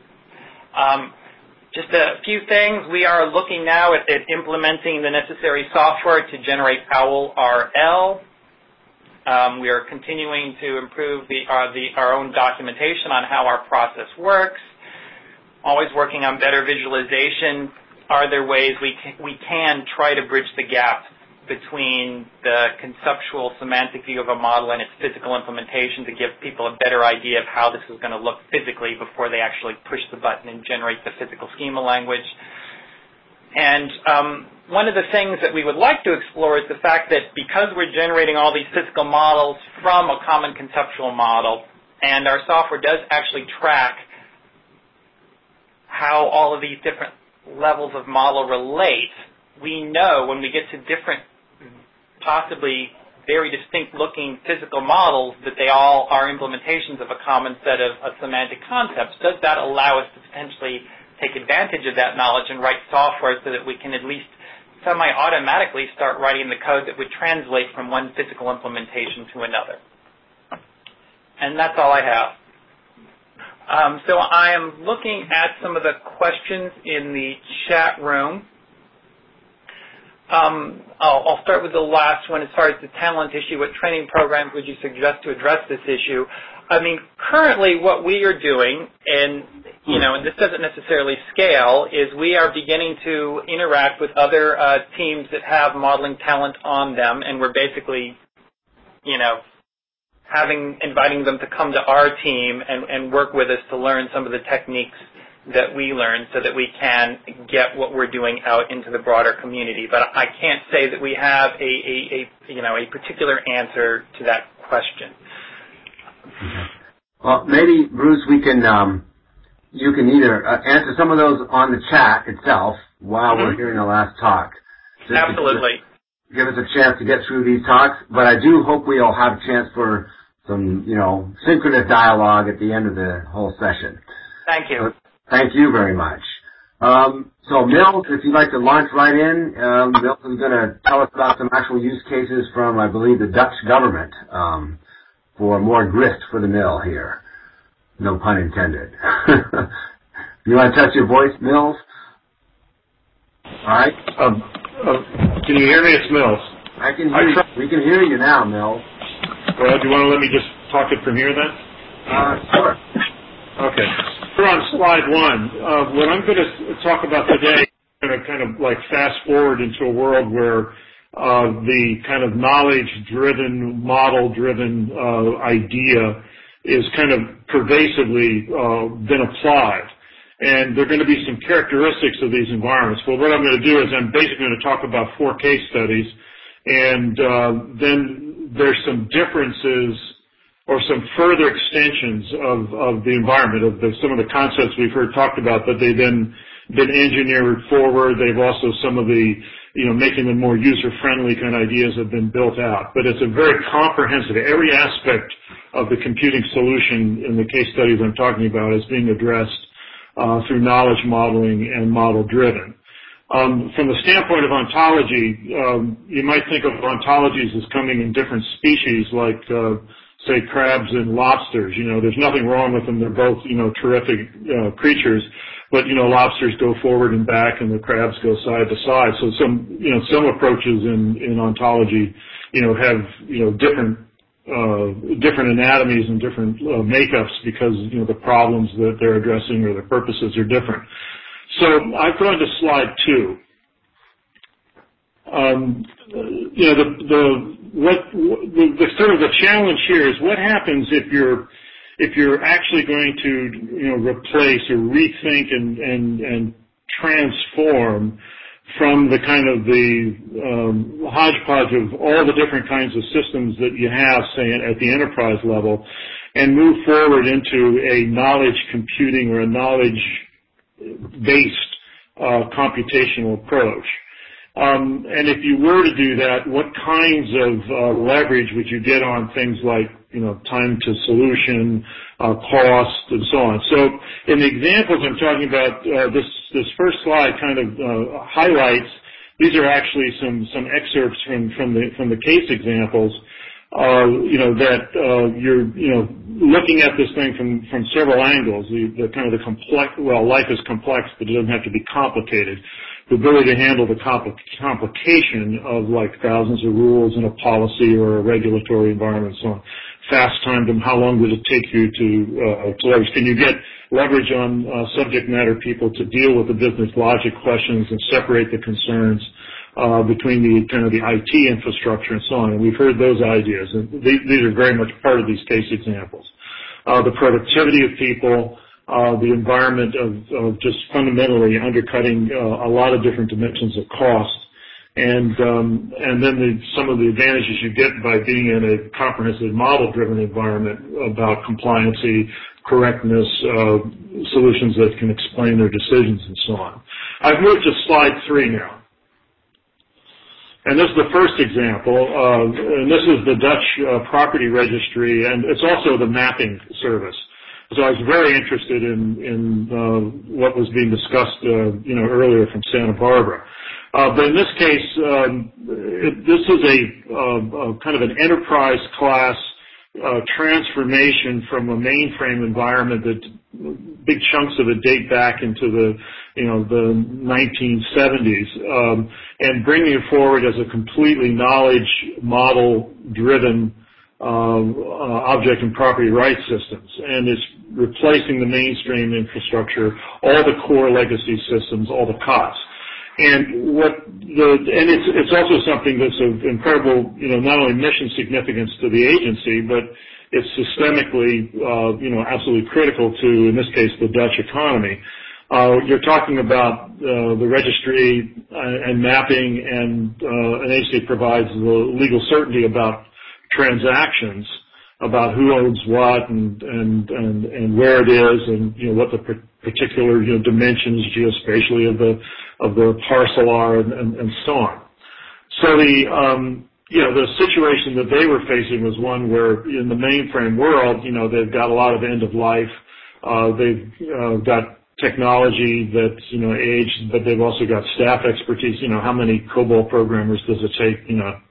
Just a few things. We are looking now at implementing the necessary software to generate OWL-RL. We are continuing to improve our own documentation on how our process works. Always working on better visualization. Are there ways we can try to bridge the gap between the conceptual semantic view of a model and its physical implementation to give people a better idea of how this is going to look physically before they actually push the button and generate the physical schema language. And one of the things that we would like to explore is the fact that because we're generating all these physical models from a common conceptual model, and our software does actually track how all of these different levels of model relate, we know when we get to different, possibly very distinct-looking physical models that they all are implementations of a common set of semantic concepts. Does that allow us to potentially take advantage of that knowledge and write software so that we can at least semi-automatically start writing the code that would translate from one physical implementation to another? And that's all I have. So I am looking at some of the questions in the chat room. I'll start with the last one as far as the talent issue. What training programs would you suggest to address this issue? I mean, currently what we are doing, and this doesn't necessarily scale, is we are beginning to interact with other teams that have modeling talent on them, and we're basically, inviting them to come to our team and work with us to learn some of the techniques that we learn so that we can get what we're doing out into the broader community. But I can't say that we have a particular answer to that question. Well, maybe, Bruce, we can, you can either answer some of those on the chat itself while we're hearing the last talk. Absolutely. Give us a chance to get through these talks, but I do hope we'll have a chance for some, synchronous dialogue at the end of the whole session. Thank you. Thank you very much. So Mills, if you'd like to launch right in, Mills is going to tell us about some actual use cases from, I believe, the Dutch government for more grist for the mill here. No pun intended. You want to touch your voice, Mills? All right. Can you hear me? It's Mills. I can hear you. We can hear you now, Mills. Well, do you want to let me just talk it from here then? Sure. Okay. We're on slide 1. What I'm going to talk about today, I'm going to kind of like fast forward into a world where the kind of knowledge-driven, model-driven idea is kind of pervasively been applied. And there are going to be some characteristics of these environments. Well, what I'm going to do is I'm basically going to talk about 4 case studies, and then there's some differences or some further extensions of the environment, of some of the concepts we've heard talked about, but they've then been engineered forward. They've also, some of the, making them more user-friendly kind of ideas have been built out. But it's a very comprehensive, every aspect of the computing solution in the case studies I'm talking about is being addressed through knowledge modeling and model-driven. From the standpoint of ontology, you might think of ontologies as coming in different species, like say crabs and lobsters. There's nothing wrong with them. They're both terrific creatures, but lobsters go forward and back, and the crabs go side to side. So some approaches in ontology have different anatomies and different makeups because the problems that they're addressing or the purposes are different. So I've gone to slide 2. The sort of the challenge here is what happens if you're actually going to replace or rethink and transform from the kind of the hodgepodge of all the different kinds of systems that you have, say, at the enterprise level, and move forward into a knowledge computing or a knowledge-based computational approach. And if you were to do that, what kinds of leverage would you get on things like time to solution, cost, and so on? So in the examples I'm talking about, this first slide kind of highlights. These are actually some excerpts from the case examples. That you're looking at this thing from several angles. The kind of the complex. Well, life is complex, but it doesn't have to be complicated. The ability to handle the complication of like thousands of rules in a policy or a regulatory environment and so on. Fast time them, how long does it take you to leverage? Can you get leverage on subject matter people to deal with the business logic questions and separate the concerns between the kind of the IT infrastructure and so on? And we've heard those ideas, and these are very much part of these case examples. The productivity of people, the environment of just fundamentally undercutting a lot of different dimensions of cost, and then some of the advantages you get by being in a comprehensive model-driven environment about compliancy, correctness, solutions that can explain their decisions, and so on. I've moved to slide 3 now. And this is the first example, and this is the Dutch property registry, and it's also the mapping service. So I was very interested in what was being discussed, earlier from Santa Barbara. But in this case, this is a kind of an enterprise class transformation from a mainframe environment that big chunks of it date back into the 1970s, and bringing it forward as a completely knowledge model driven object and property rights systems, and it's replacing the mainstream infrastructure, all the core legacy systems, all the COTS. And it's also something that's of incredible, not only mission significance to the agency, but it's systemically, absolutely critical to, in this case, the Dutch economy. You're talking about the registry and mapping, and an agency provides the legal certainty about transactions, about who owns what and where it is, and what the particular dimensions geospatially of the parcel are, and so on. So the situation that they were facing was one where in the mainframe world, they've got a lot of end of life. They've got technology that's aged, but they've also got staff expertise. How many COBOL programmers does it take?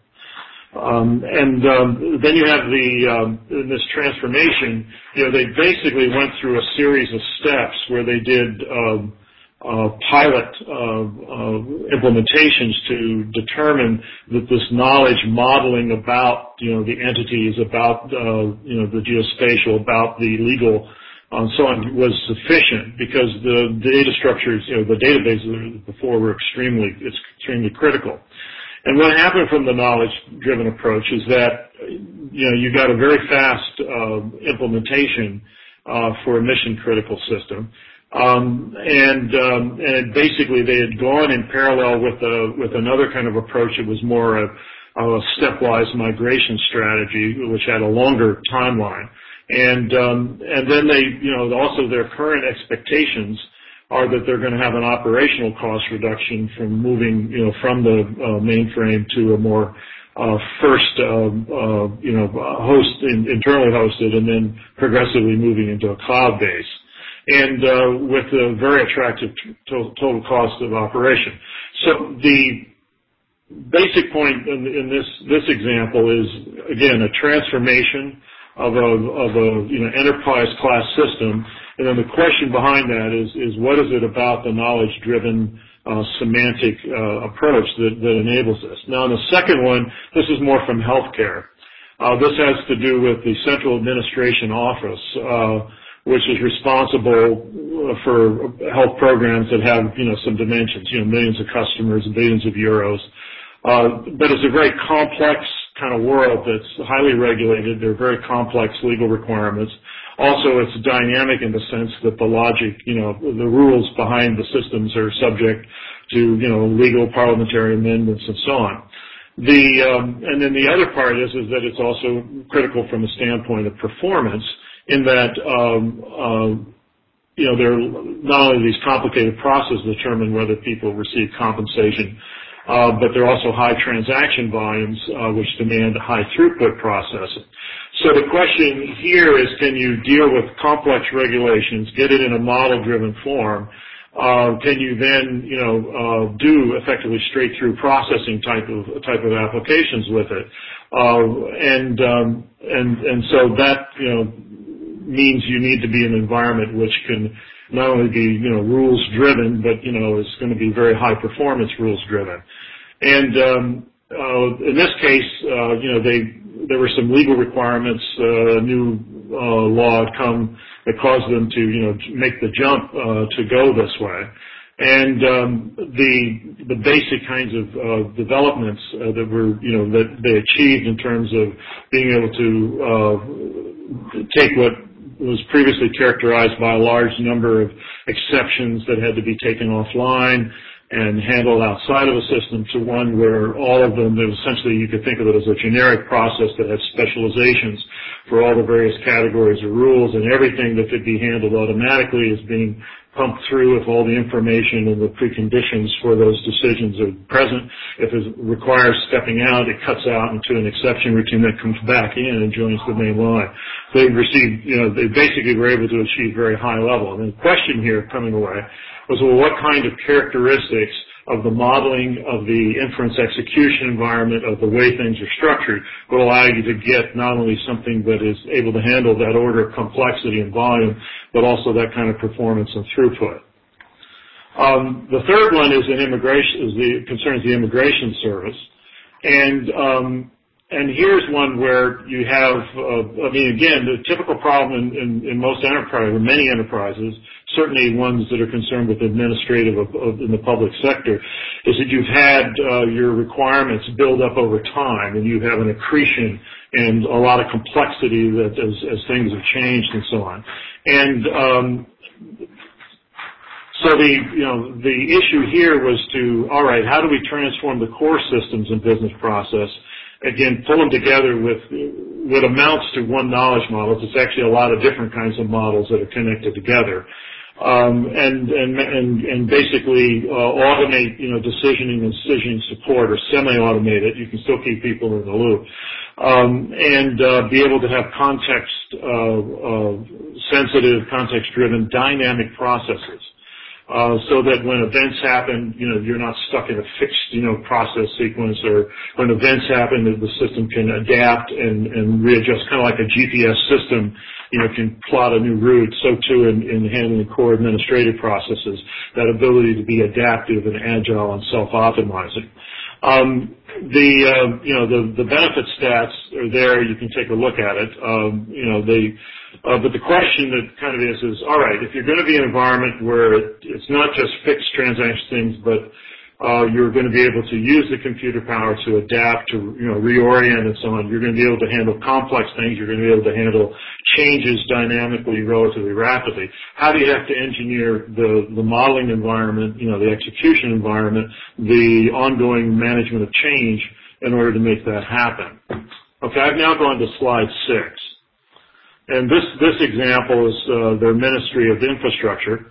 Then you have in this transformation, they basically went through a series of steps where they did pilot implementations to determine that this knowledge modeling about the entities, about the geospatial, about the legal and so on was sufficient because the data structures, the databases before were extremely critical. And what happened from the knowledge-driven approach is that, you got a very fast implementation for a mission-critical system. And basically they had gone in parallel with another kind of approach. It was more a stepwise migration strategy, which had a longer timeline. And then they, also their current expectations are that they're going to have an operational cost reduction from moving, from the mainframe to a more host, internally hosted, and then progressively moving into a cloud base, and with a very attractive total cost of operation. So the basic point in this example is, again, a transformation of a enterprise class system. And then the question behind that is what is it about the knowledge-driven semantic approach that enables this? Now, in the second one, this is more from healthcare. This has to do with the Central Administration Office, which is responsible for health programs that have, some dimensions, millions of customers, billions of euros. But it's a very complex kind of world that's highly regulated. There are very complex legal requirements. Also, it's dynamic in the sense that the logic, the rules behind the systems are subject to, legal parliamentary amendments and so on. And then the other part is that it's also critical from a standpoint of performance in that, there are not only these complicated processes determine whether people receive compensation, but there are also high transaction volumes, which demand high throughput processing. So the question here is, can you deal with complex regulations, get it in a model-driven form? Can you then, do effectively straight-through processing type of applications with it? And so that, means you need to be in an environment which can not only be, rules-driven, but, is going to be very high-performance rules-driven. And in this case, there were some legal requirements, new law had come that caused them to, make the jump to go this way. And the basic kinds of developments that were, that they achieved in terms of being able to take what was previously characterized by a large number of exceptions that had to be taken offline and handled outside of a system to one where all of them, there was essentially, you could think of it as a generic process that had specializations for all the various categories of rules, and everything that could be handled automatically is being pumped through if all the information and the preconditions for those decisions are present. If it requires stepping out, it cuts out into an exception routine that comes back in and joins the main line. They received, they basically were able to achieve very high level. And the question here coming away was, well, what kind of characteristics of the modeling of the inference execution environment, of the way things are structured, will allow you to get not only something that is able to handle that order of complexity and volume, but also that kind of performance and throughput. The third one is concerns the immigration service. And here's one where you have, again, the typical problem in most enterprises, or many enterprises, certainly ones that are concerned with administrative in the public sector, is that you've had your requirements build up over time, and you have an accretion and a lot of complexity that as things have changed and so on. And so the issue here was all right, how do we transform the core systems and business process? Again, pull them together with what amounts to one knowledge model. It's actually a lot of different kinds of models that are connected together, and basically automate, decisioning and decision support, or semi-automate it. You can still keep people in the loop, and be able to have sensitive, context-driven, dynamic processes. So that when events happen, you're not stuck in a fixed, process sequence, or when events happen, the system can adapt and readjust, kind of like a GPS system, can plot a new route. So too in handling core administrative processes, that ability to be adaptive and agile and self-optimizing. the benefit stats are there. You can take a look at it. But the question that kind of is all right, if you're going to be in an environment where it's not just fixed transaction things, but you're going to be able to use the computer power to adapt, to reorient and so on. You're going to be able to handle complex things. You're going to be able to handle changes dynamically, relatively rapidly. How do you have to engineer the modeling environment, the execution environment, the ongoing management of change in order to make that happen? Okay, I've now gone to slide 6. And this example is their Ministry of Infrastructure.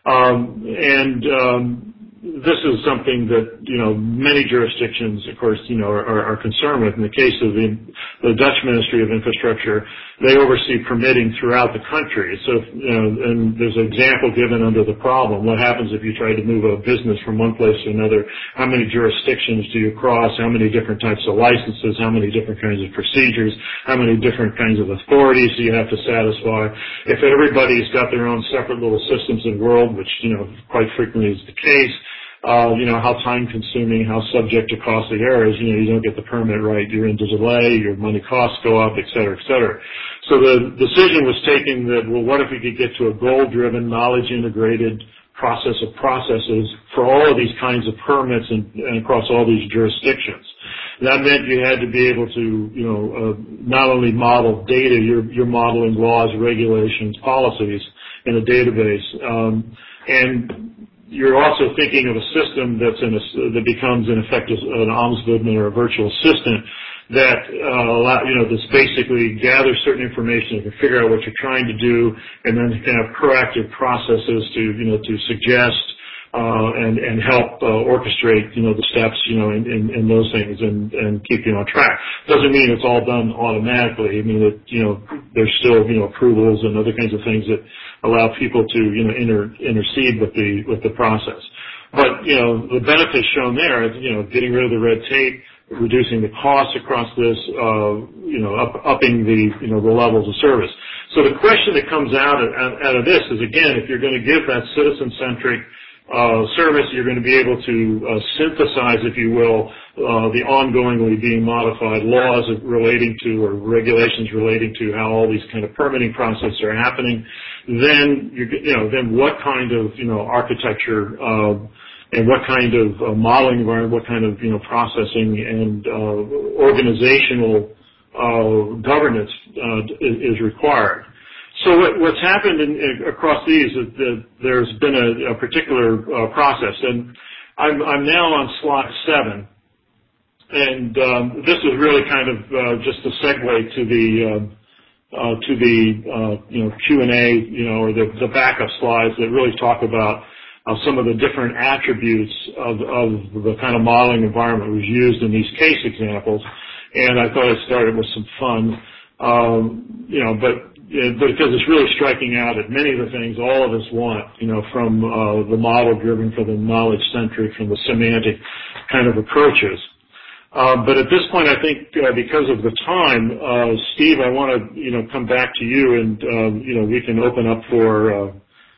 This is something that, many jurisdictions, of course, are concerned with. In the case of the Dutch Ministry of Infrastructure, they oversee permitting throughout the country. So, and there's an example given under the problem. What happens if you try to move a business from one place to another? How many jurisdictions do you cross? How many different types of licenses? How many different kinds of procedures? How many different kinds of authorities do you have to satisfy? If everybody's got their own separate little systems in the world, which, quite frequently is the case, how time-consuming, how subject to costly errors, you don't get the permit right, you're into delay, your money costs go up, et cetera, et cetera. So the decision was taken that, well, what if we could get to a goal-driven, knowledge-integrated process of processes for all of these kinds of permits and across all these jurisdictions. That meant you had to be able to, not only model data, you're modeling laws, regulations, policies in a database, and you're also thinking of a system that becomes in effect an ombudsman or a virtual assistant that this basically gathers certain information, can figure out what you're trying to do, and then can have proactive processes to suggest and help orchestrate the steps in those things and keep you on track. Doesn't mean it's all done automatically. I mean that there's still approvals and other kinds of things that allow people to intercede with the process. But the benefits shown there is getting rid of the red tape, reducing the costs across this, upping the levels of service. So the question that comes out of this is, again, if you're going to give that citizen-centric service, you're going to be able to synthesize, if you will, the ongoingly being modified laws relating to or regulations relating to how all these kind of permitting processes are happening. Then then what kind of architecture and what kind of modeling environment, what kind of processing and organizational governance is required. So what's happened across these is that there's been a particular process, and I'm now on slide 7, and this is really kind of just a segue to the Q&A, or the backup slides that really talk about some of the different attributes of the kind of modeling environment that was used in these case examples, and I thought I'd start with some fun, but because it's really striking out at many of the things all of us want, from the model-driven, from the knowledge-centric, from the semantic kind of approaches. But at this point, I think because of the time, Steve, I want to come back to you, and we can open up for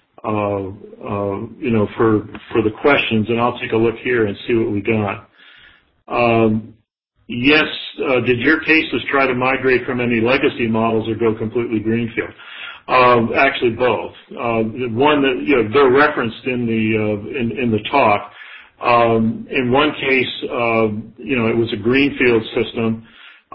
for the questions, and I'll take a look here and see what we got. Yes, did your cases try to migrate from any legacy models or go completely greenfield? Actually, both. One that they're referenced in the talk. In one case, it was a greenfield system,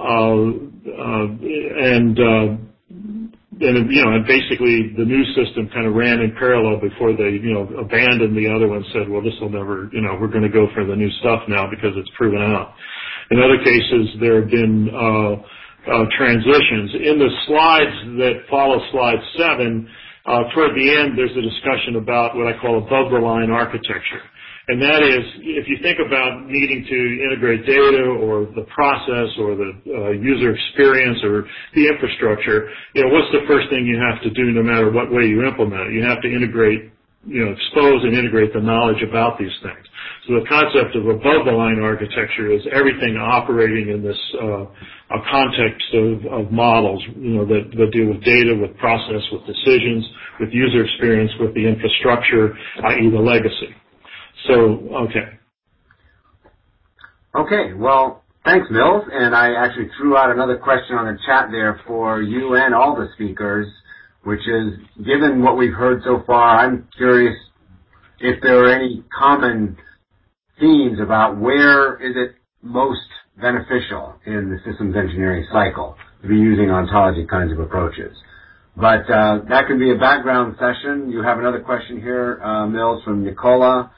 and basically the new system kind of ran in parallel before they abandoned the other one. Said, well, this will never, we're going to go for the new stuff now because it's proven out. In other cases, there have been transitions. In the slides that follow slide 7, toward the end, there's a discussion about what I call above-the-line architecture. And that is, if you think about needing to integrate data or the process or the user experience or the infrastructure, what's the first thing you have to do no matter what way you implement it? You have to integrate, expose and integrate the knowledge about these things. So the concept of above-the-line architecture is everything operating in this context of models, that deal with data, with process, with decisions, with user experience, with the infrastructure, i.e. the legacy. So, okay. Okay, well, thanks, Mills. And I actually threw out another question on the chat there for you and all the speakers, which is, given what we've heard so far, I'm curious if there are any common themes about where is it most beneficial in the systems engineering cycle to be using ontology kinds of approaches. But that could be a background session. You have another question here, Mills, from Nicola.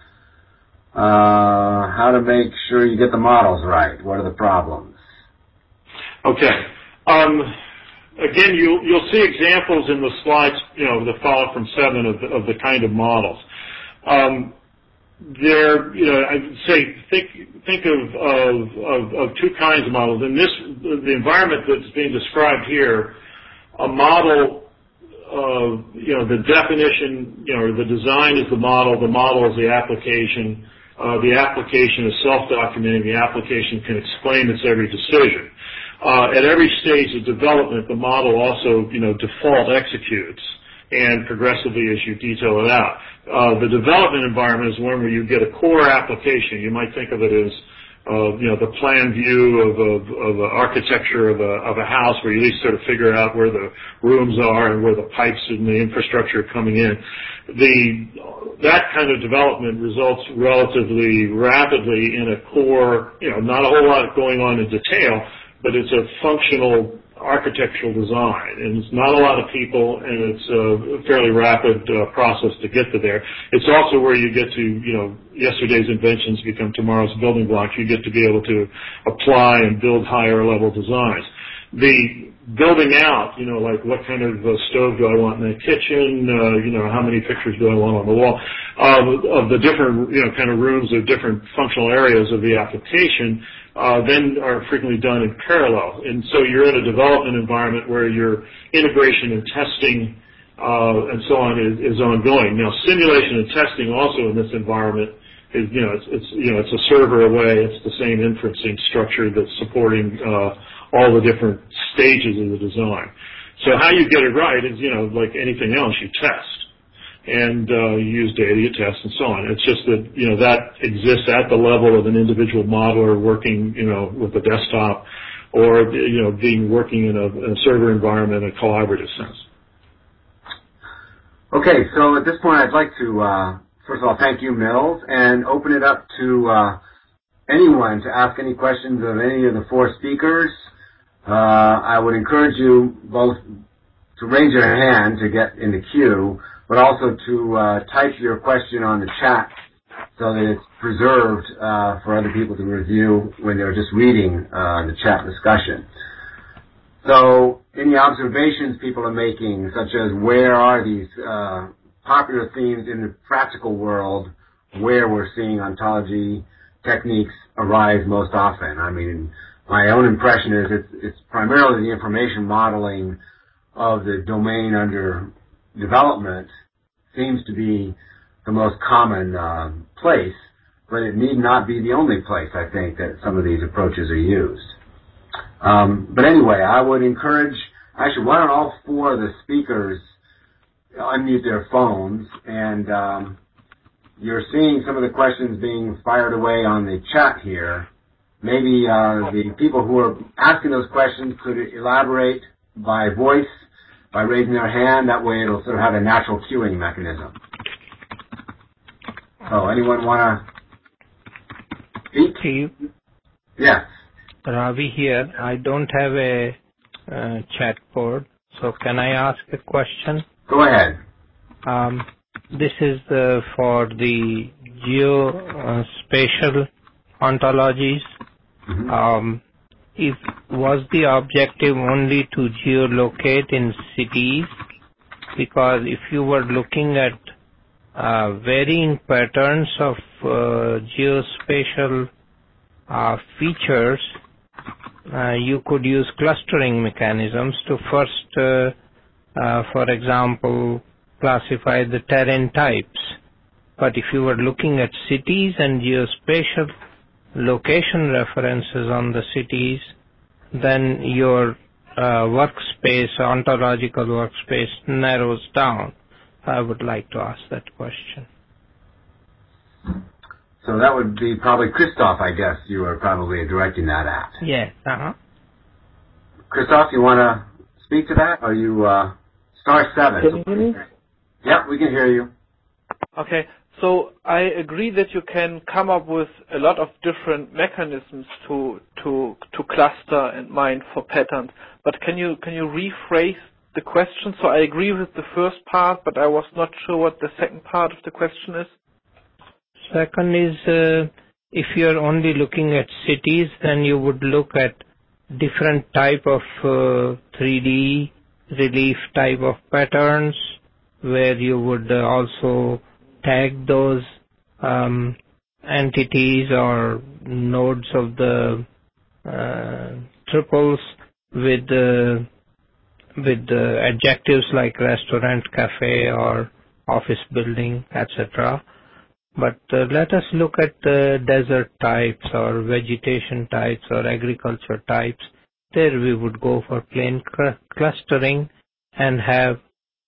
How to make sure you get the models right? What are the problems? Okay. Again, you'll see examples in the slides, that follow from 7 of the kind of models. I would say think of two kinds of models. In the environment that's being described here, a model, the definition, the design is the model is the application. The application is self-documenting. The application can explain its every decision. At every stage of development, the model also, default executes and progressively as you detail it out. The development environment is one where you get a core application. You might think of it as, the plan view of an architecture of a house, where you at least sort of figure out where the rooms are and where the pipes and the infrastructure are coming in. That kind of development results relatively rapidly in a core, not a whole lot going on in detail, but it's a functional architectural design, and it's not a lot of people, and it's a fairly rapid process to get to there. It's also where you get to, yesterday's inventions become tomorrow's building blocks. You get to be able to apply and build higher level designs. The building out, like what kind of stove do I want in the kitchen, how many pictures do I want on the wall, of the different, kind of rooms of different functional areas of the application, then are frequently done in parallel. And so you're in a development environment where your integration and testing and so on is ongoing. Now, simulation and testing also in this environment is, it's a server away. It's the same inferencing structure that's supporting all the different stages of the design. So how you get it right is, like anything else, you test. And you use data, you test, and so on. It's just that, that exists at the level of an individual modeler working, with a desktop, or, working in a server environment in a collaborative sense. Okay, so at this point I'd like to, first of all, thank you, Mills, and open it up to anyone to ask any questions of any of the 4 speakers. I would encourage you both to raise your hand to get in the queue, but also to type your question on the chat so that it's preserved for other people to review when they're just reading the chat discussion. So any observations people are making, such as where are these popular themes in the practical world where we're seeing ontology techniques arise most often? I mean, my own impression is it's primarily the information modeling of the domain under development seems to be the most common place, but it need not be the only place, I think, that some of these approaches are used. But anyway, I would encourage, actually, why don't all 4 of the speakers unmute their phones, and you're seeing some of the questions being fired away on the chat here. Maybe the people who are asking those questions could elaborate by voice, by raising their hand. That way it'll sort of have a natural queuing mechanism. So anyone want to speak? Steve? Yes. Ravi here. I don't have a chat board, so can I ask a question? Go ahead. This is for the geospatial ontologies. Mm-hmm. Was the objective only to geolocate in cities? Because if you were looking at varying patterns of geospatial features, you could use clustering mechanisms to first, for example, classify the terrain types. But if you were looking at cities and geospatial location references on the cities, then your workspace, ontological workspace, narrows down. I would like to ask that question. So that would be probably Christoph, I guess, you are probably directing that at. Yes, Christoph, you want to speak to that? Or you, star 7. Can you hear me? Yep, we can hear you. Okay, so I agree that you can come up with a lot of different mechanisms to cluster and mine for patterns. But can you rephrase the question? So I agree with the first part, but I was not sure what the second part of the question is. Second is, if you're only looking at cities, then you would look at different type of 3D relief type of patterns, where you would also tag those entities or nodes of the triples with adjectives like restaurant, cafe, or office building, etc. But let us look at the desert types or vegetation types or agriculture types. There we would go for plain clustering and have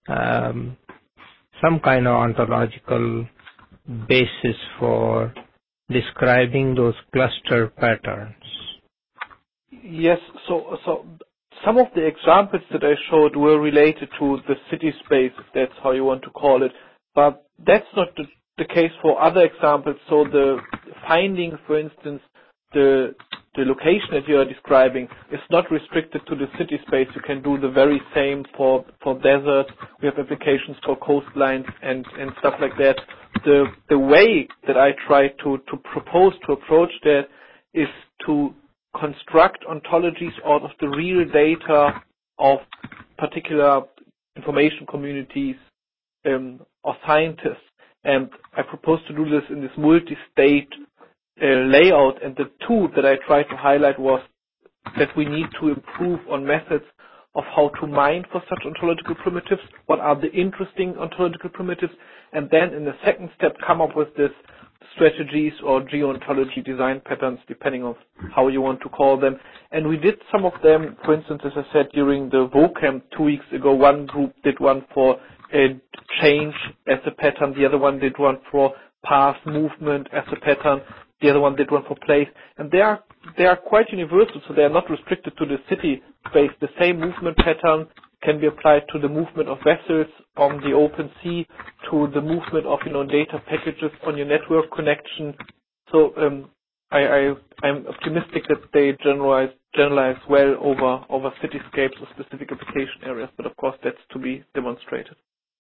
some kind of ontological basis for describing those cluster patterns. Yes, so some of the examples that I showed were related to the city space, if that's how you want to call it, but that's not the case for other examples. So the finding, for instance, the location that you are describing is not restricted to the city space. You can do the very same for deserts. We have applications for coastlines and stuff like that. The way that I try to propose to approach that is to construct ontologies out of the real data of particular information communities or scientists. And I propose to do this in this multi-state layout. And the two that I tried to highlight was that we need to improve on methods of how to mine for such ontological primitives, what are the interesting ontological primitives, and then in the second step come up with this strategies or geontology design patterns, depending on how you want to call them. And we did some of them, for instance, as I said, during the WOCAM 2 weeks ago. One group did one for change as a pattern, the other one did one for path movement as a pattern, the other one did one for place. And they are quite universal, so they are not restricted to the city space. The same movement pattern can be applied to the movement of vessels on the open sea, to the movement of data packages on your network connection. So I'm optimistic that they generalize well over cityscapes or specific application areas, but of course that's to be demonstrated.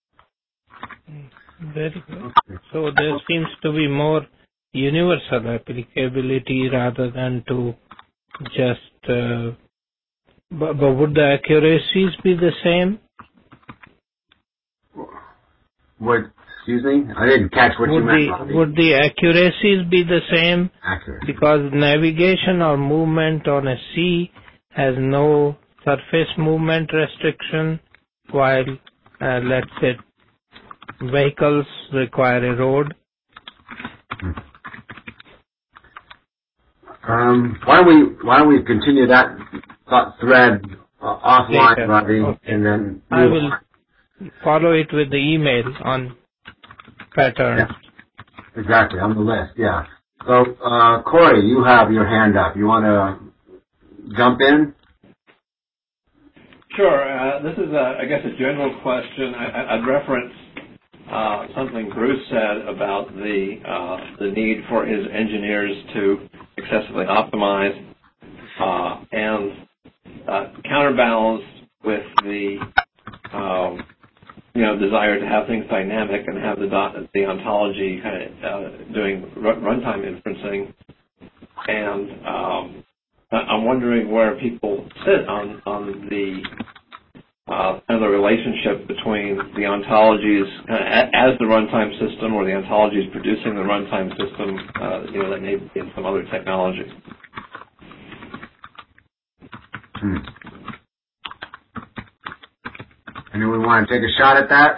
Very good. So there seems to be more universal applicability rather than to just. But would the accuracies be the same? Excuse me? I didn't catch what you meant. Would the accuracies be the same? Accurate. Because navigation or movement on a sea has no surface movement restriction, while, let's say, vehicles require a road. Why don't we continue that thought thread offline, Ravi, okay. And then I will follow it with the email on patterns. Yeah. Exactly, on the list, yeah. So, Corey, you have your hand up. You want to jump in? Sure. This is, I guess, a general question. I'd reference something Bruce said about the need for his engineers to excessively optimize and counterbalanced with the desire to have things dynamic and have the ontology kind of doing runtime inferencing. And I'm wondering where people sit on the kind of the relationship between the ontologies as the runtime system, or the ontologies producing the runtime system, that may be in some other technology. Anyone want to take a shot at that?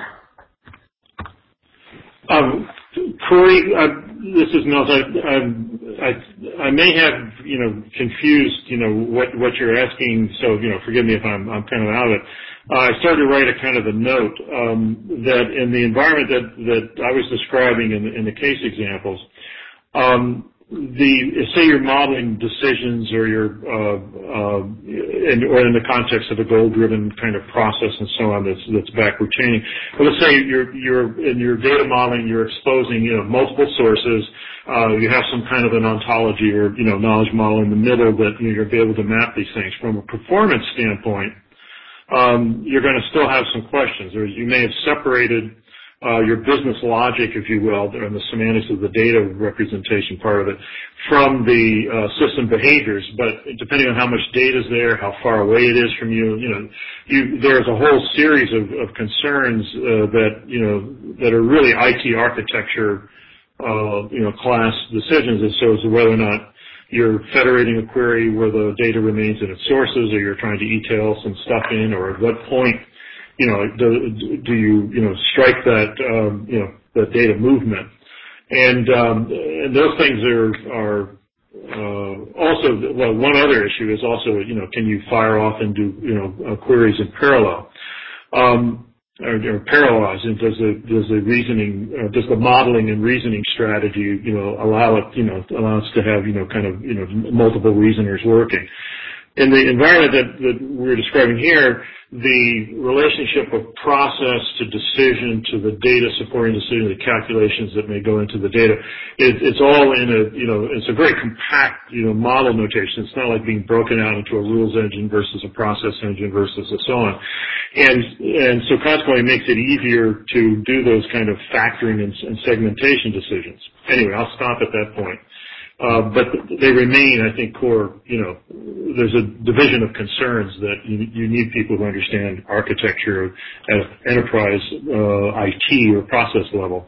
Corey, this is Nels. I may have confused what you're asking. So forgive me if I'm kind of out of it. I started to write a kind of a note that in the environment that I was describing in the case examples, Say you're modeling decisions or or in the context of a goal-driven kind of process and so on that's backward chaining. But let's say you're in your data modeling, you're exposing multiple sources. You have some kind of an ontology or knowledge model in the middle that you're going to be able to map these things. From a performance standpoint, you're going to still have some questions. Or you may have separated your business logic, if you will, and the semantics of the data representation part of it, from the system behaviors. But depending on how much data is there, how far away it is from there's a whole series of concerns that are really IT architecture, class decisions as to whether or not you're federating a query where the data remains in its sources, or you're trying to ETL some stuff in, or at what point do you strike that the data movement, and those things are also, well, one other issue is also can you fire off and do queries in parallel, or parallelize, and does the modeling and reasoning strategy allow us to have multiple reasoners working. In the environment that we're describing here, the relationship of process to decision to the data supporting decision, the calculations that may go into the data, it's all in it's a very compact, model notation. It's not like being broken out into a rules engine versus a process engine versus and so on. And so consequently it makes it easier to do those kind of factoring and segmentation decisions. Anyway, I'll stop at that point. But they remain, I think, core, there's a division of concerns that you need people who understand architecture at enterprise IT or process level.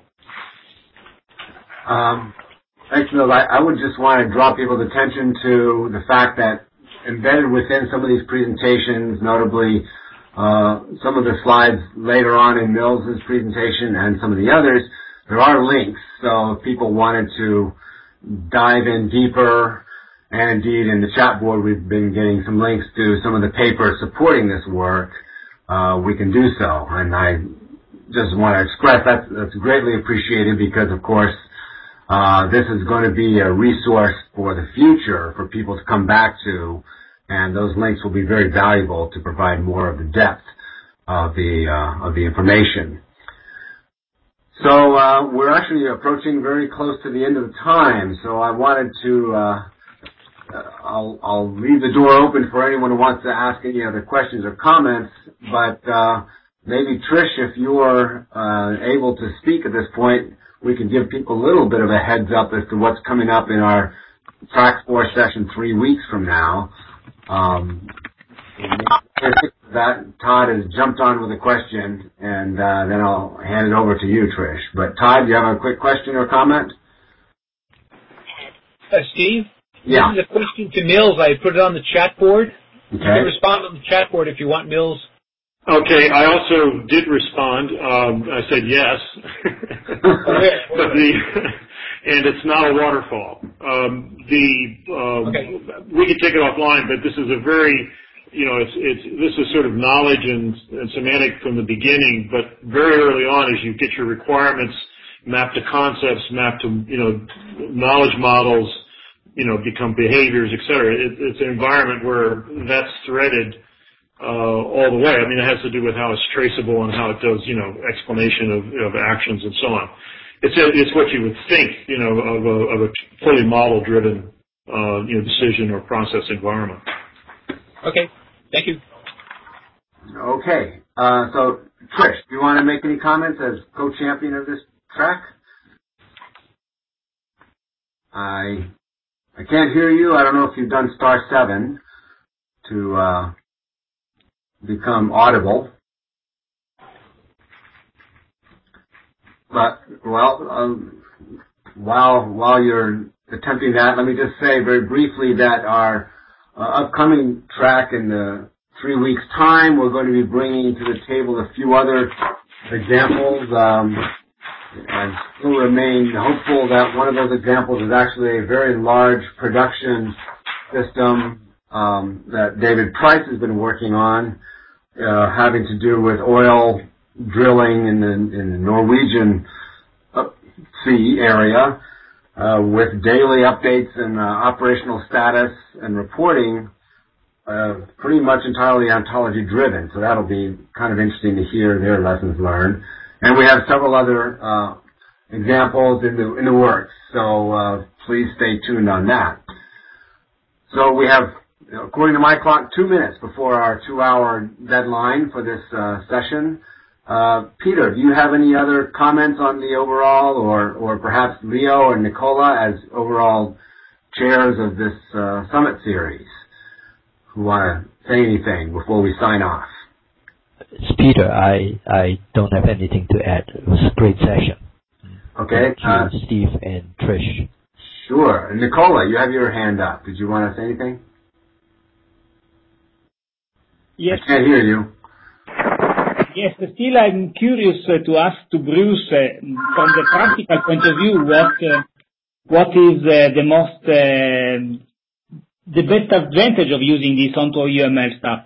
Thanks, Bill. I would just want to draw people's attention to the fact that embedded within some of these presentations, notably some of the slides later on in Mills's presentation and some of the others, there are links. So if people wanted to dive in deeper, and indeed in the chat board we've been getting some links to some of the papers supporting this work, we can do so. And I just want to express that's greatly appreciated, because of course this is going to be a resource for the future for people to come back to, and those links will be very valuable to provide more of the depth of the information. So we're actually approaching very close to the end of the time, so I wanted to I'll leave the door open for anyone who wants to ask any other questions or comments, but maybe Trish, if you're able to speak at this point, we can give people a little bit of a heads up as to what's coming up in our Track 4 session 3 weeks from now. That Todd has jumped on with a question, and then I'll hand it over to you, Trish. But Todd, do you have a quick question or comment? Steve? Yeah. This is a question to Mills. I put it on the chat board. Okay. You can respond on the chat board if you want, Mills. Okay, I also did respond. I said yes. And it's not a waterfall. Okay. We can take it offline, but this is a very this is sort of knowledge and semantic from the beginning, but very early on, as you get your requirements mapped to concepts, mapped to, knowledge models, become behaviors, et cetera. It's an environment where that's threaded all the way. I mean, it has to do with how it's traceable and how it does, explanation of actions and so on. It's what you would think, of a fully model-driven, decision or process environment. Okay. Thank you. Okay. So, Trish, do you want to make any comments as co-champion of this track? I can't hear you. I don't know if you've done *7 to become audible. But, while you're attempting that, let me just say very briefly that our upcoming track in the 3 weeks' time, we're going to be bringing to the table a few other examples. I still remain hopeful that one of those examples is actually a very large production system that David Price has been working on, having to do with oil drilling in the Norwegian sea area. with daily updates and operational status and reporting, pretty much entirely ontology driven. So that'll be kind of interesting to hear their lessons learned. And we have several other examples in the works. So please stay tuned on that. So we have, according to my clock, 2 minutes before our 2-hour deadline for this session. Peter, do you have any other comments on the overall, or perhaps Leo and Nicola as overall chairs of this summit series, who want to say anything before we sign off? It's Peter. I don't have anything to add. It was a great session. Okay. Thank you, Steve and Trish. Sure. And Nicola, you have your hand up. Did you want to say anything? Yes. I can't hear you. Yes, still I'm curious to ask to Bruce, from the practical point of view, what is the best advantage of using this onto UML stuff?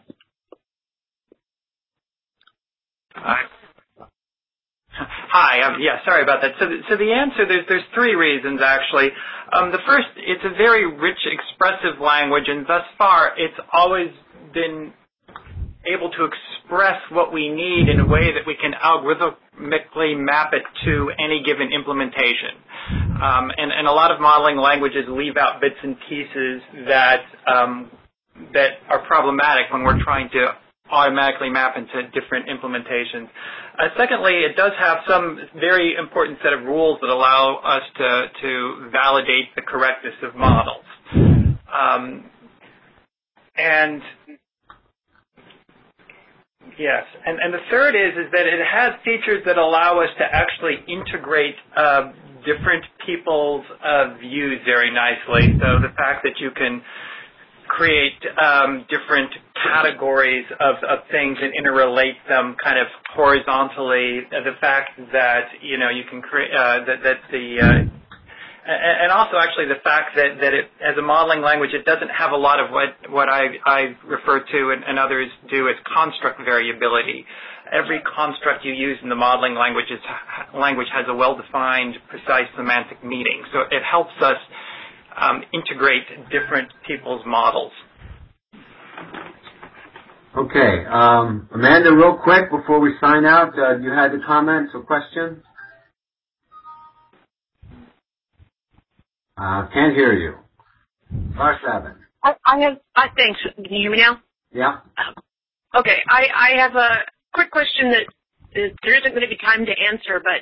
Hi. Yeah, sorry about that. So the answer, there's 3 reasons, actually. The first, it's a very rich, expressive language, and thus far, it's always been able to express what we need in a way that we can algorithmically map it to any given implementation. And a lot of modeling languages leave out bits and pieces that are problematic when we're trying to automatically map into different implementations. Secondly, it does have some very important set of rules that allow us to validate the correctness of models. Yes, and the third is that it has features that allow us to actually integrate different people's views very nicely. So the fact that you can create different categories of things and interrelate them kind of horizontally. The fact that you can create and also actually the fact that it, as a modeling language, it doesn't have a lot of what I refer to and others do as construct variability. Every construct you use in the modeling language has a well-defined, precise semantic meaning. So it helps us integrate different people's models. Okay. Amanda, real quick before we sign out, you had the comments or questions? Can't hear you. *7. Thanks. Can you hear me now? Yeah. Okay. I have a quick question that there isn't going to be time to answer, but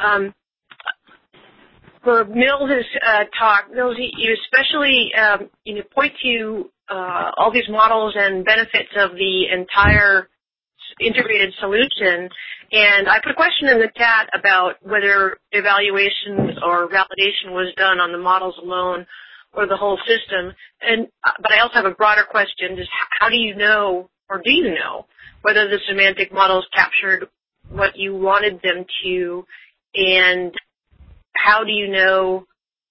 for Mills' talk, Mills, you especially point to all these models and benefits of the entire integrated solution. And I put a question in the chat about whether evaluation or validation was done on the models alone or the whole system. But I also have a broader question: just how do you know, or do you know, whether the semantic models captured what you wanted them to, and how do you know?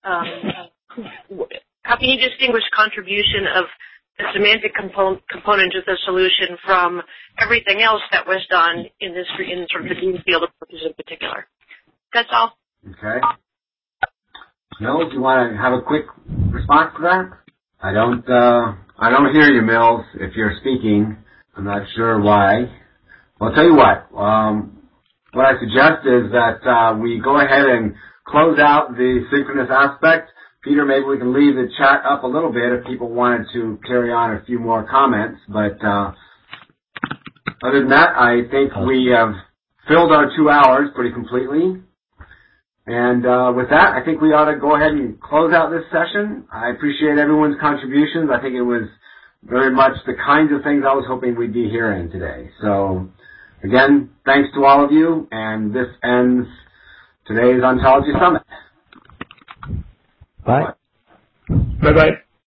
How can you distinguish contribution of the semantic component of the solution from everything else that was done in sort of the Dean field approaches in particular? That's all. Okay. Mills, you want to have a quick response to that? I don't hear you, Mills, if you're speaking. I'm not sure why. Well, I'll tell you what. What I suggest is that we go ahead and close out the synchronous aspect. Peter, maybe we can leave the chat up a little bit if people wanted to carry on a few more comments. But other than that, I think we have filled our 2 hours pretty completely. And with that, I think we ought to go ahead and close out this session. I appreciate everyone's contributions. I think it was very much the kinds of things I was hoping we'd be hearing today. So, again, thanks to all of you, and this ends today's Ontology Summit. Bye. Bye-bye.